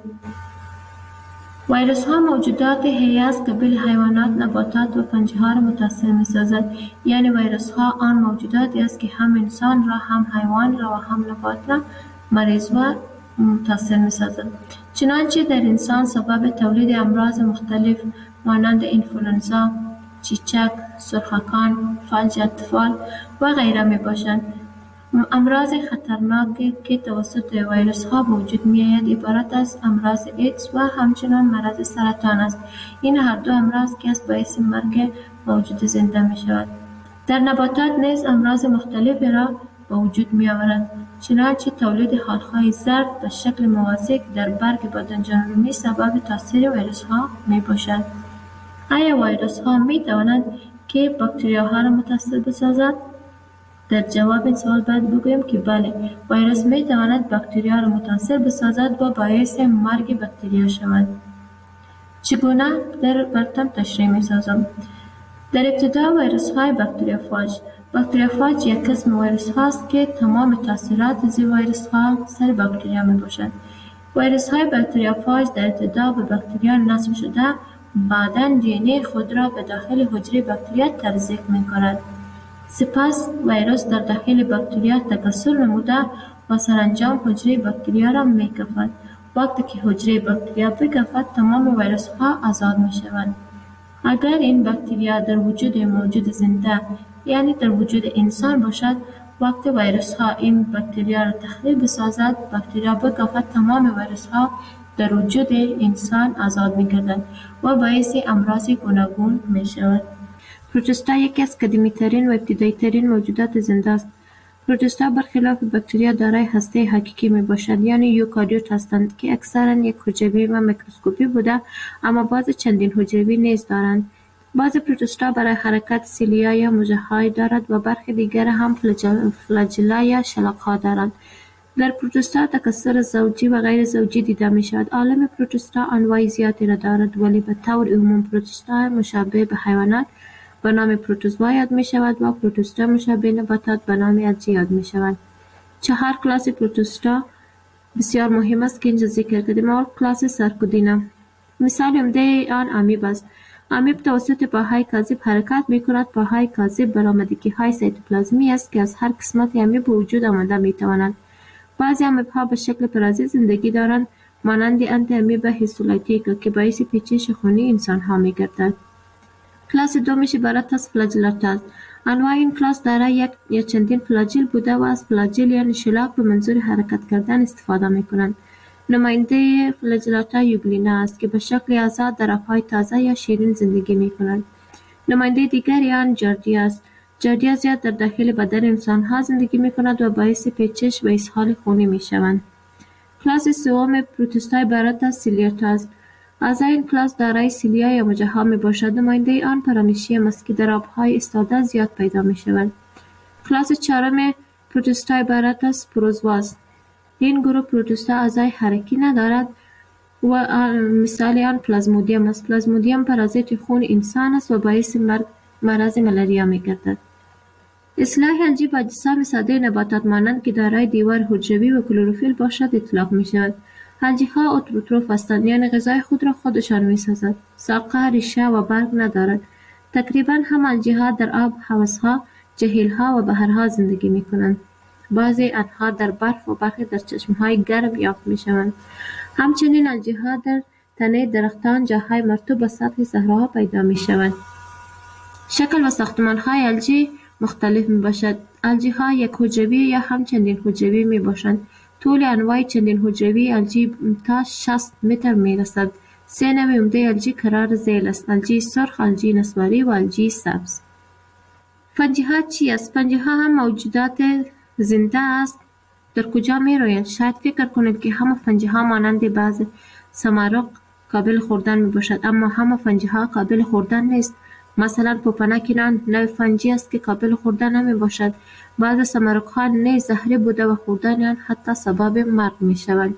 ویروس ها موجودات حیه از قبیل حیوانات، نباتات و پنجه ها را متاثر می سازد. یعنی ویروس ها آن موجوداتی است که هم انسان را، هم حیوان را و هم نبات را مریض و متاثر می سازد. چنانچه در انسان سبب تولید امراض مختلف مانند انفلوئنزا، چیچک، سرخکان، فلج اطفال و غیره می باشند. امراض خطرناکی که توسط ویروس ها به وجود می آید عبارت از امراض ایدز و همچنان مرض سرطان است. این هر دو امراض که از باعث مرگ موجود زنده می شود. در نباتات نیز امراض مختلفی را به وجود می آورند. چنانچه تولید حالهای زرد به شکل موازی که در برگ بادنجانرومی سبب تاثیر ویروس ها می باشد. آیا ویروس ها می توانند که باکتریاها را متاثر بسازد؟ در جواب این سوال باید بگوییم که بله، ویروس می تواند باکتریا را متاثر بسازد و باعث مرگ باکتریا شود. چگونه در برتم تشریح می سازم. در ابتدا ویروس های باکتریوفاج. باکتریوفاج یک قسم ویروس هاست که تمام تاثیرات از ویروس ها سر باکتریا می باشد. ویروس های باکتریوفاج در ابتدا به باکتریا نصب شده، بعداً دی ان ای خود را به داخل حجره باکتریا تزریق می کند. سپس ویروس در داخل باکتریا تکثر نموده و سرانجام حجره باکتریا را می کفد. وقتی که حجره باکتریا بکفد، تمام ویروس ها آزاد می شوند. اگر این باکتریا در وجود موجود زنده، یعنی در وجود انسان باشد، وقتی ویروس ها این باکتریا را تخریب بسازد، باکتریا بکفد، تمام ویروس ها در وجود انسان آزاد می گردند و باعث امراض گوناگون می شود. پروتوستا یکی از قدیمی ترین و ابتدایی ترین موجودات زنده است. پروتوستا برخلاف باکتریا دارای هسته حقیقی می باشد، یعنی یوکاریوت هستند که اکثرا یک حجروی و میکروسکوپی بوده، اما بعض چندین حجروی نیز دارند. بعض پروتوستا برای حرکت سیلیا یا مژه‌های دارد و برخی دیگر هم فلاجلا یا شلاق‌ها دارند. در پروتوستا تکثر زوجی و غیر زوجی دیده می شود. عالم پروتوستا انواع زیادی را دارد، ولی به طور عموم پروتوستا مشابه به حیوانات به نام پروتوزوا یاد می شود و پروتوستا مشابه نباتات به نام الجی یاد می شود. چهار کلاس پروتوستا بسیار مهم است که اینجا ذکر کردیم. اول کلاس سارکودینا. مثال عمده آن امیب است. امیب توسط پاهای کاذب حرکت می کند. پاهای کاذب برآمدگی های سایتوپلازمی است که از هر قسمت امیب وجود آمده می توانند. بعضی امیب ها به شکل پرازیت زندگی دارند، مانند انتی امیب هیستولایتیکا که باعث پیچش خونی انسان ها می گردد. کلاس دومش عبارت از فلاجلات است. انواع این کلاس دارای یک یا چندین فلاجل بوده و از فلاجل یعنی شلاق به منظور حرکت کردن استفاده می کنند. نماینده فلاجلاتا یوگلینا است که به شکل آزاد در آبهای تازه یا شیرین زندگی می کنند. نماینده دیگری آن جاردیا است. جاردیا زیاد در داخل بدن انسان ها زندگی می کند و باعث پیچش و اسهال خونی می شوند. کلاس سوم پروتوستا عبارت از سیلیاتا است. اعضای این کلاس دارای سیلیا یا مژه‌ها می باشد. نماینده آن پرامیشیم است که در آبهای ایستاده زیاد پیدا می شود. کلاس چهارم پروتوستا عبارت از پروزوا است. این گروه پروتوستا اعضای حرکی ندارد و مثال آن پلازمودیم است. پلازمودیم پرازیت خون انسان است و باعث مرگ مرض ملاریا می گردد. اصلاح الجی با اجسام ساده نباتات مانند که دارای دیوار حجروی و کلروفیل باشد اطلاق می شود. الجی ها اتروتروف هستند، یعنی غذای خود را خودشان می سازد. ساقه، ریشه و برگ ندارد. تقریبا هم الجی ها در آب، حوضها، جهیل ها و بحرها زندگی می کنند. بعضی آنها در برف و برخی در چشم های گرم یافت می شوند. همچنین الجی ها در تنه درختان، جاهای مرطوب و سطح صحراها پیدا می شوند. شکل و ساختمان های الجی مختلف می باشد. الجی ها یک حجروی یا هم چندین حجروی می باشند. طول انواع چندین حجروی الجی تا شصت متر می رسد. سه نوع عمده الجی قرار ذیل است: الجی سرخ، الجی نسواری و الجی سبز. فنجی ها چی است؟ فنجی ها هم موجودات زنده است. در کجا می رویند؟ شاید فکر کنید که همه فنجی ها مانند بعض سمارق قابل خوردن می باشد، اما همه فنجی ها قابل خوردن نیست. مثلا پوپنک نان نوع فنجی است که قابل خوردن نمی باشد. بعض سمارق ها نیز زهری بوده و خوردن آن حتی سبب مرگ می شوند.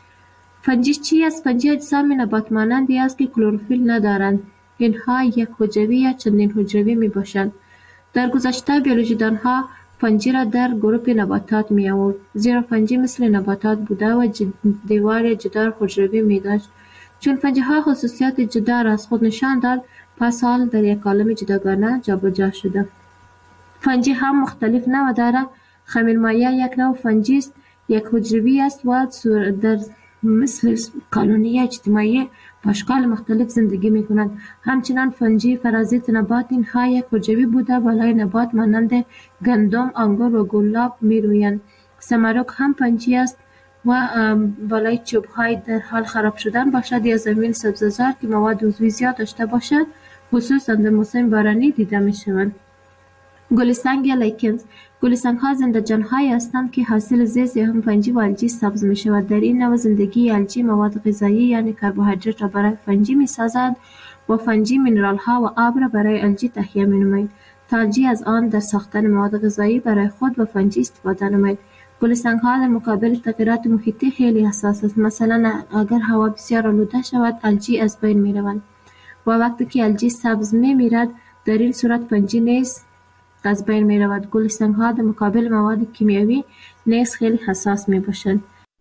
فنجی چی است؟ فنجی اجسام نبات مانندی است که کلروفیل ندارند. اینها یک حجروی یا چندین حجروی می باشند. در گذشته بیولوژیدان ها فنجی را در گروه نباتات می آورد، زیرا فنجی مثل نباتات بوده و دیوار جدار حجروی می داشت. چون فنجی ها خصوصیات جدا را از خود نشان داد، پس حال در یک عالم جداگانه جابجا شده. فنجی هم مختلف نوع دارد. خمیرمایه یک نوع فنجی است، یک حجروی است و در مثل کالونی اجتماعی با اشکال مختلف زندگی می کنند. همچنان فنجی فرازیت نبات اینها یک حجروی بوده بالای نبات مانند گندم، انگور و گلاب می رویند. سمارق هم فنجی است و بالای چوب های در حال خراب شدن باشد یا زمین سبززار که مواد عضوی زیاد داشته باشد، خصوصا در موسم بارانی دیده می شوند. گلسنگ یا لیکنز. گلسنگ ها زنده جان های هستند که حاصل زیست یا هم فنجی و الجی سبز می شود. در این نوع زندگی الجی مواد غذایی یعنی کربوهیدرات را برای فنجی می سازد و فنجی مینرال ها و آب را برای الجی تهیه می نماید تا الجی از آن در ساختن مواد غذایی برای خود و فنجی استفاده نماید. گلستان ها در مقابل تغییرات محیطی خیلی حساس است. مثلا اگر هوا بسیار آلوده شود الجی از بین می روند و وقتی که الجی سبز می میرد در این صورت فنجی نیز از بین می رود. گلستان ها در مقابل مواد کیمیایی نیز خیلی حساس می باشند.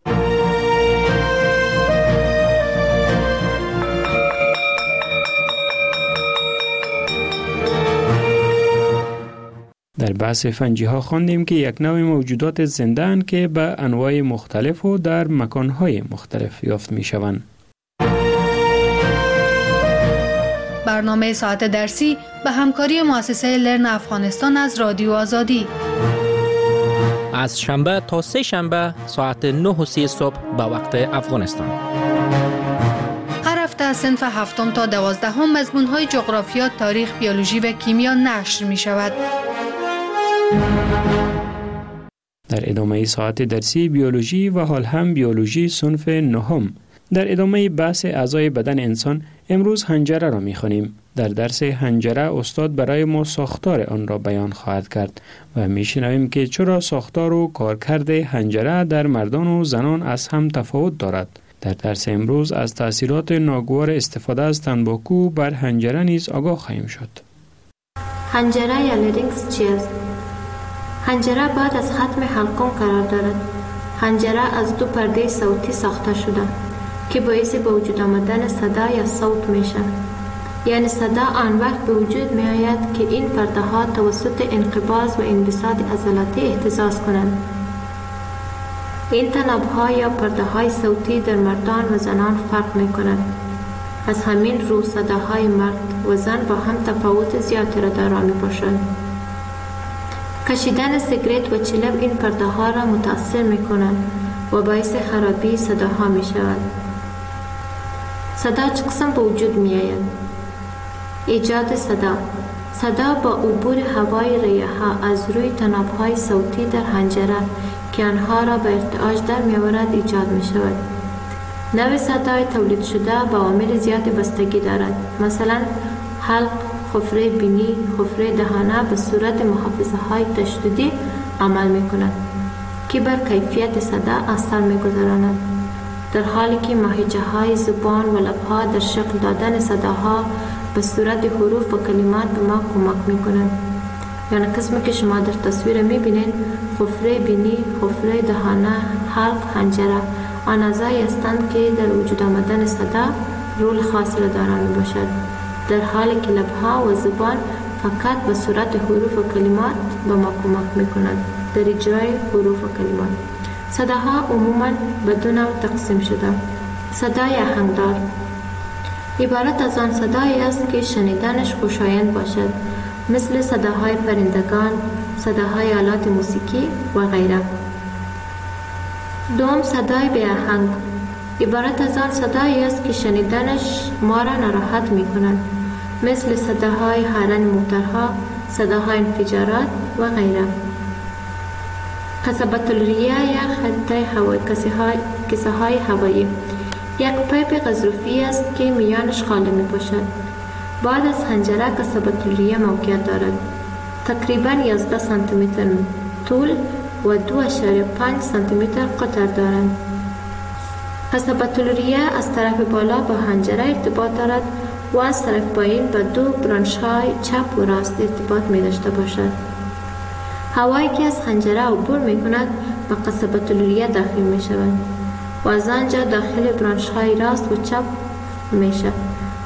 در بحث فنجی ها خواندیم که یک نوع موجودات زنده اند که به انواع مختلف و در مکانهای مختلف یافت می شوند. برنامه ساعت درسی به همکاری مؤسسه لرن افغانستان از رادیو آزادی. از شنبه تا سه شنبه ساعت نه و سی صبح به وقت افغانستان. هر هفته از صنف هفتم تا دوازدهم مضمون‌های جغرافیا، تاریخ، بیولوژی و کیمیا نشر می شود. در ادامه ساعت درسی بیولوژی و حال هم بیولوژی صنف نهم. در ادامه بحث اعضای بدن انسان امروز حنجره را می خوانیم. در درس حنجره استاد برای ما ساختار آن را بیان خواهد کرد و می شنویم که چرا ساختار و کارکرد حنجره در مردان و زنان از هم تفاوت دارد. در درس امروز از تأثیرات ناگوار استفاده از تنباکو بر حنجره نیز آگاه خواهیم شد. حنجره یا لرینکس چیست؟ حنجره بعد از ختم حلقوم قرار دارد. حنجره از دو پرده صوتی ساخته شده که باعث به وجود آمدن صدا یا صوت میشه. یعنی صدا آن وقت به وجود می آید که این پرده ها توسط انقباض و انبساط عضلاتی اهتزاز کنند. این تناب ها یا پرده های صوتی در مردان و زنان فرق می کنند. از همین رو صداهای مرد و زن با هم تفاوت زیادی را دارا می باشند. کشیدن سیگرت و چلم این پرده ها را متاثر می کنند و باعث خرابی صداها می شود. صدا چه قسم به وجود می آید؟ ایجاد صدا. صدا با عبور هوای ریه ها از روی تناب های صوتی در حنجره که آنها را به ارتعاش در می آورد ایجاد می شود. نوع صدای تولید شده با عوامل زیادی بستگی دارد. مثلا حلق، خفره بینی، خفره دهانه به صورت محافظه های تشدیدی عمل می کند که بر کیفیت صدا اثر می گذراند، در حالی که ماهیچه های زبان و لبها در شکل دادن صداها به صورت حروف و کلمات به ما کمک می کنند. یعنی قسمی که شما در تصویر می بینید خفره بینی، خفره دهانه، حلق، حنجره آن اعضایی هستند که در وجود آمدن صدا رول خاصی را دارا می باشد، در حالی که لبها و زبان فقط به صورت حروف و کلمات به ما کمک می کنند در اجرای حروف و کلمات. صداها عموماً به دو نوع تقسیم شده. صدای آهنگدار عبارت از آن صدایی است که شنیدنش خوشایند باشد، مثل صداهای پرندگان، صداهای آلات موسیقی و غیره. دوم، صدای بی آهنگ عبارت از آن صدایی است که شنیدنش ما را ناراحت می کند، مثل صداهای هارن موتورها، صداهای انفجارات و غیره. قصبة الریه یا خطه هوایی، کیسه های هوایی یک پیپ غضروفی است که میانش خالی می باشد. بعد از حنجره قصبة الریه موقعیت دارد. تقریباً یازده سانتی متر طول و دو اشاریه پنج سانتی متر قطر دارند. قصبة الریه از طرف بالا با حنجره ارتباط دارد و از طرف پایین با دو برانش های چپ و راست ارتباط می داشته باشد. هوایی که از حنجره عبور می کند به قصبة الریه داخل می شود و از آنجا داخل برانش های راست و چپ می شود.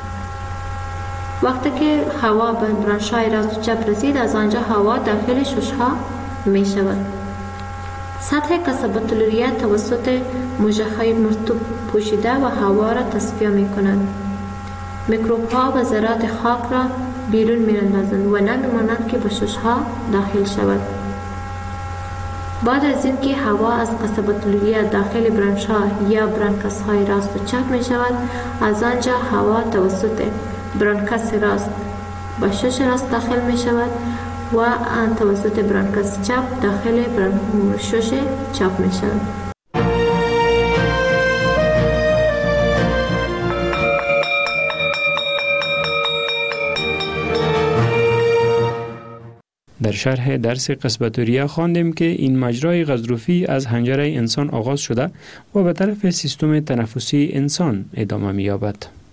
وقتی که هوا به برانش های راست و چپ رسید، از آنجا هوا داخل شش ها می شود. سطح قصبة الریه توسط موجه های مرطوب پوشیده و هوا را تصفیه می کنند. میکروب ها و ذرات خاک را بیرون می اندازند و نمی مانند که به شش ها داخل شود. بعد از اینکه هوا از قصبة الریه داخل برانش ها یا برانکس های راست و چپ می شود، از آنجا هوا توسط برانکس راست به شش راست داخل می شود و توسط برانکس چپ داخل شش چپ می شود. در شرح درس قصبتوریه خواندیم که این مجرای غضروفی از حنجره انسان آغاز شده و به طرف سیستم تنفسی انسان ادامه می‌یابد.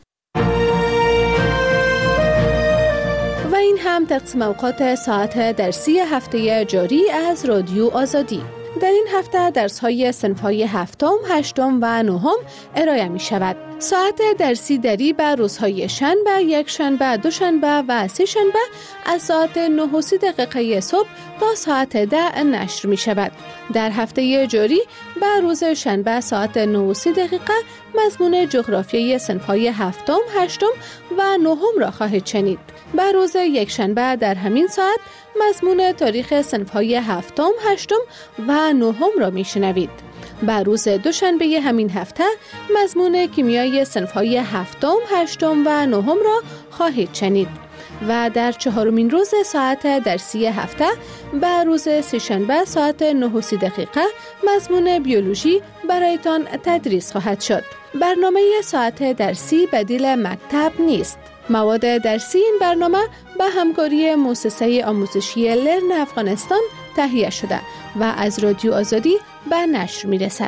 و این هم تقسیم اوقات ساعت درسی هفته جاری از رادیو آزادی. در این هفته درس‌های صنف‌های هفتم، هشتم و نهم ارائه می‌شود. ساعت درسی دری به روزهای شنبه، یک شنبه، دو شنبه و سه شنبه از ساعت نه و سی دقیقه صبح تا ساعت ده نشر می‌شود. در هفته جاری به روز شنبه ساعت نه و سی دقیقه مضمون جغرافیای صنف‌های هفتم، هشتم و نهم را خواهید شنید. به روز یک شنبه در همین ساعت مضمون تاریخ صنف‌های هفتم، هشتم و نهم را میشنوید. به روز دوشنبه همین هفته مضمون کیمیای صنف‌های هفتم، هشتم و نهم را خواهید شنید. و در چهارمین روز ساعت درسی هفته به روز سه‌شنبه ساعت نه و سی دقیقه مضمون بیولوژی برایتان تدریس خواهد شد. برنامه ساعت درسی بدیل مکتب نیست. مواد درسی این برنامه به همکاری مؤسسه آموزشی لرن افغانستان تهیه شده و از رادیو آزادی به نشر می رسد.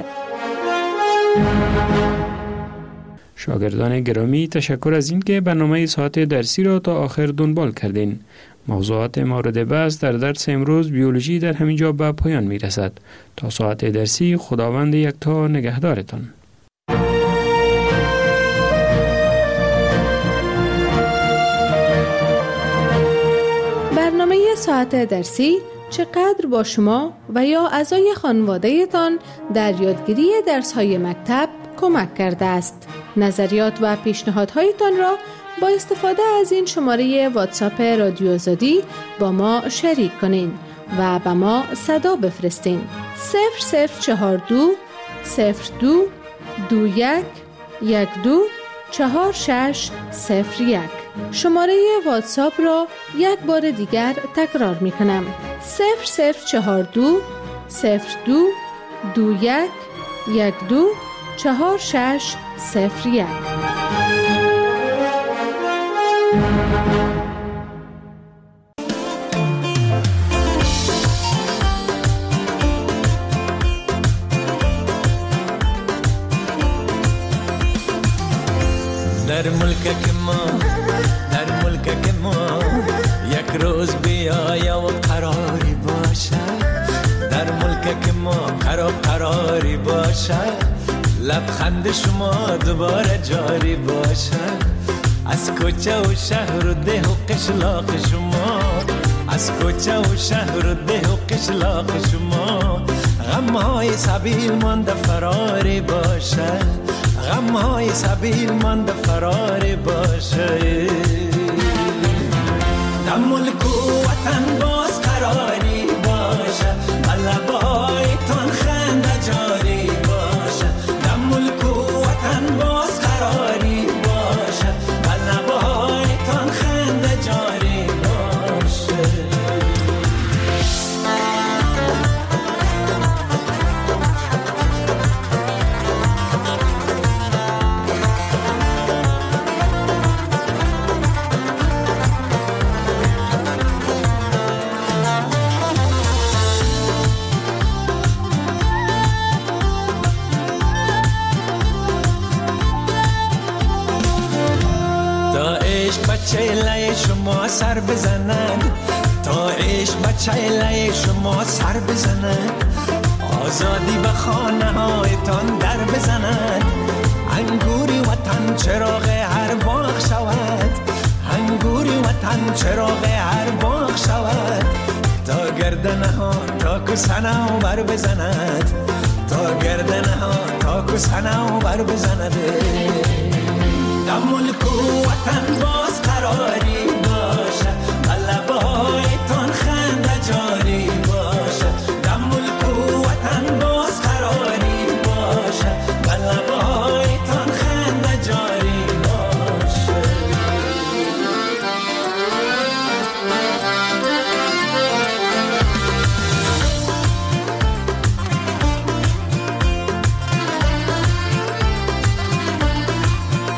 شاگردان گرامی، تشکر از این که برنامه ساعت درسی را تا آخر دنبال کردین. موضوعات مورد بحث در درس امروز بیولوژی در همینجا به پایان می رسد. تا ساعت درسی خداوند یکتا نگهدارتان. برنامه ساعت درسی چقدر با شما و یا اعضای خانواده تان در یادگیری درس‌های مکتب کمک کرده است؟ نظریات و پیشنهادهایتان را با استفاده از این شماره واتساپ رادیو آزادی با ما شریک کنین و به ما صدا بفرستین. صفر صفر چهار دو صفر دو دو یک یک دو چهار شش صفر یک. شماره واتساپ را یک بار دیگر تکرار می کنم. صفر صفر چهار دو صفر دو دو یک یک دو چهار شش صفر یک. در ملک ما در ملک ما یک روز بیایا و قراری باشه. در ملک ما قرار قراری باشه. لبخند شما دوباره جاری باشه. از کوچه و شهر و ده و قشلاق شما. از کوچه و شهر و ده و قشلاق شما. غمهای سبیل مانده فراری باشه. غمهای سبیل مانده فراری باشه. در ملک و وطن باز قراری باشه. لبایتان خنده جاری باشه. در ملک و وطن باز قراری باشه. لبایتان خنده جاری باشه. بچه لای شما سر بزنن. تا عشق بچه لای شما سر بزنن. آزادی به خانه هایتان در بزنن. انگوری وطن چراغ هر باغ شود. انگوری وطن چراغ هر باغ شود. تا گردنه ها تا کسنه و بر بزند. تا گردنه ها تا کسنه و بر بزند. در ملک و وطن باز قراری باشه. لبایتان خنده جاری باشه. در ملک و وطن باز قراری باشه. لبایتان خنده جاری باشه.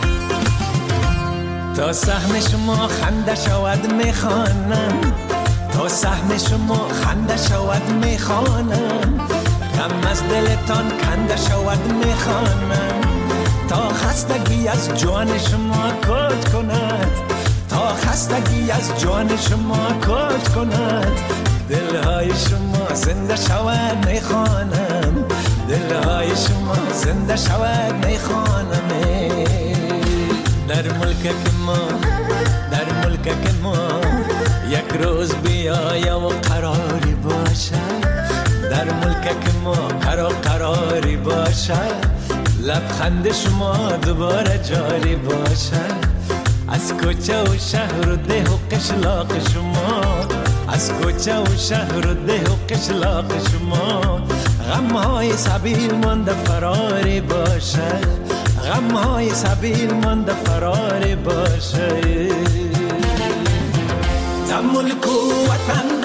تا سهم شما خنده شود میخوانم. تا سهم شما خنده شود میخوانم، غم از دلتان کنده شود میخوانم، تا خستگی از جان شما کج کند، تا خستگی از جان شما کج کند، دلهای شما زنده شود میخوانم، دلهای شما زنده شود میخوانم. در ملک ما، در ملک ما یک روز بیایم و قراری باشد، در ملک ما قرار قراری باشد، لبخند شما دوباره جاری باشد، از کوچه و شهر و ده و قشلاق شما، از کوچه و شهر و ده و قشلاق شما، غمهای سبیل مانده فراری باشد، غمهای سبیل مانده فراری باشد. در ملک و وطن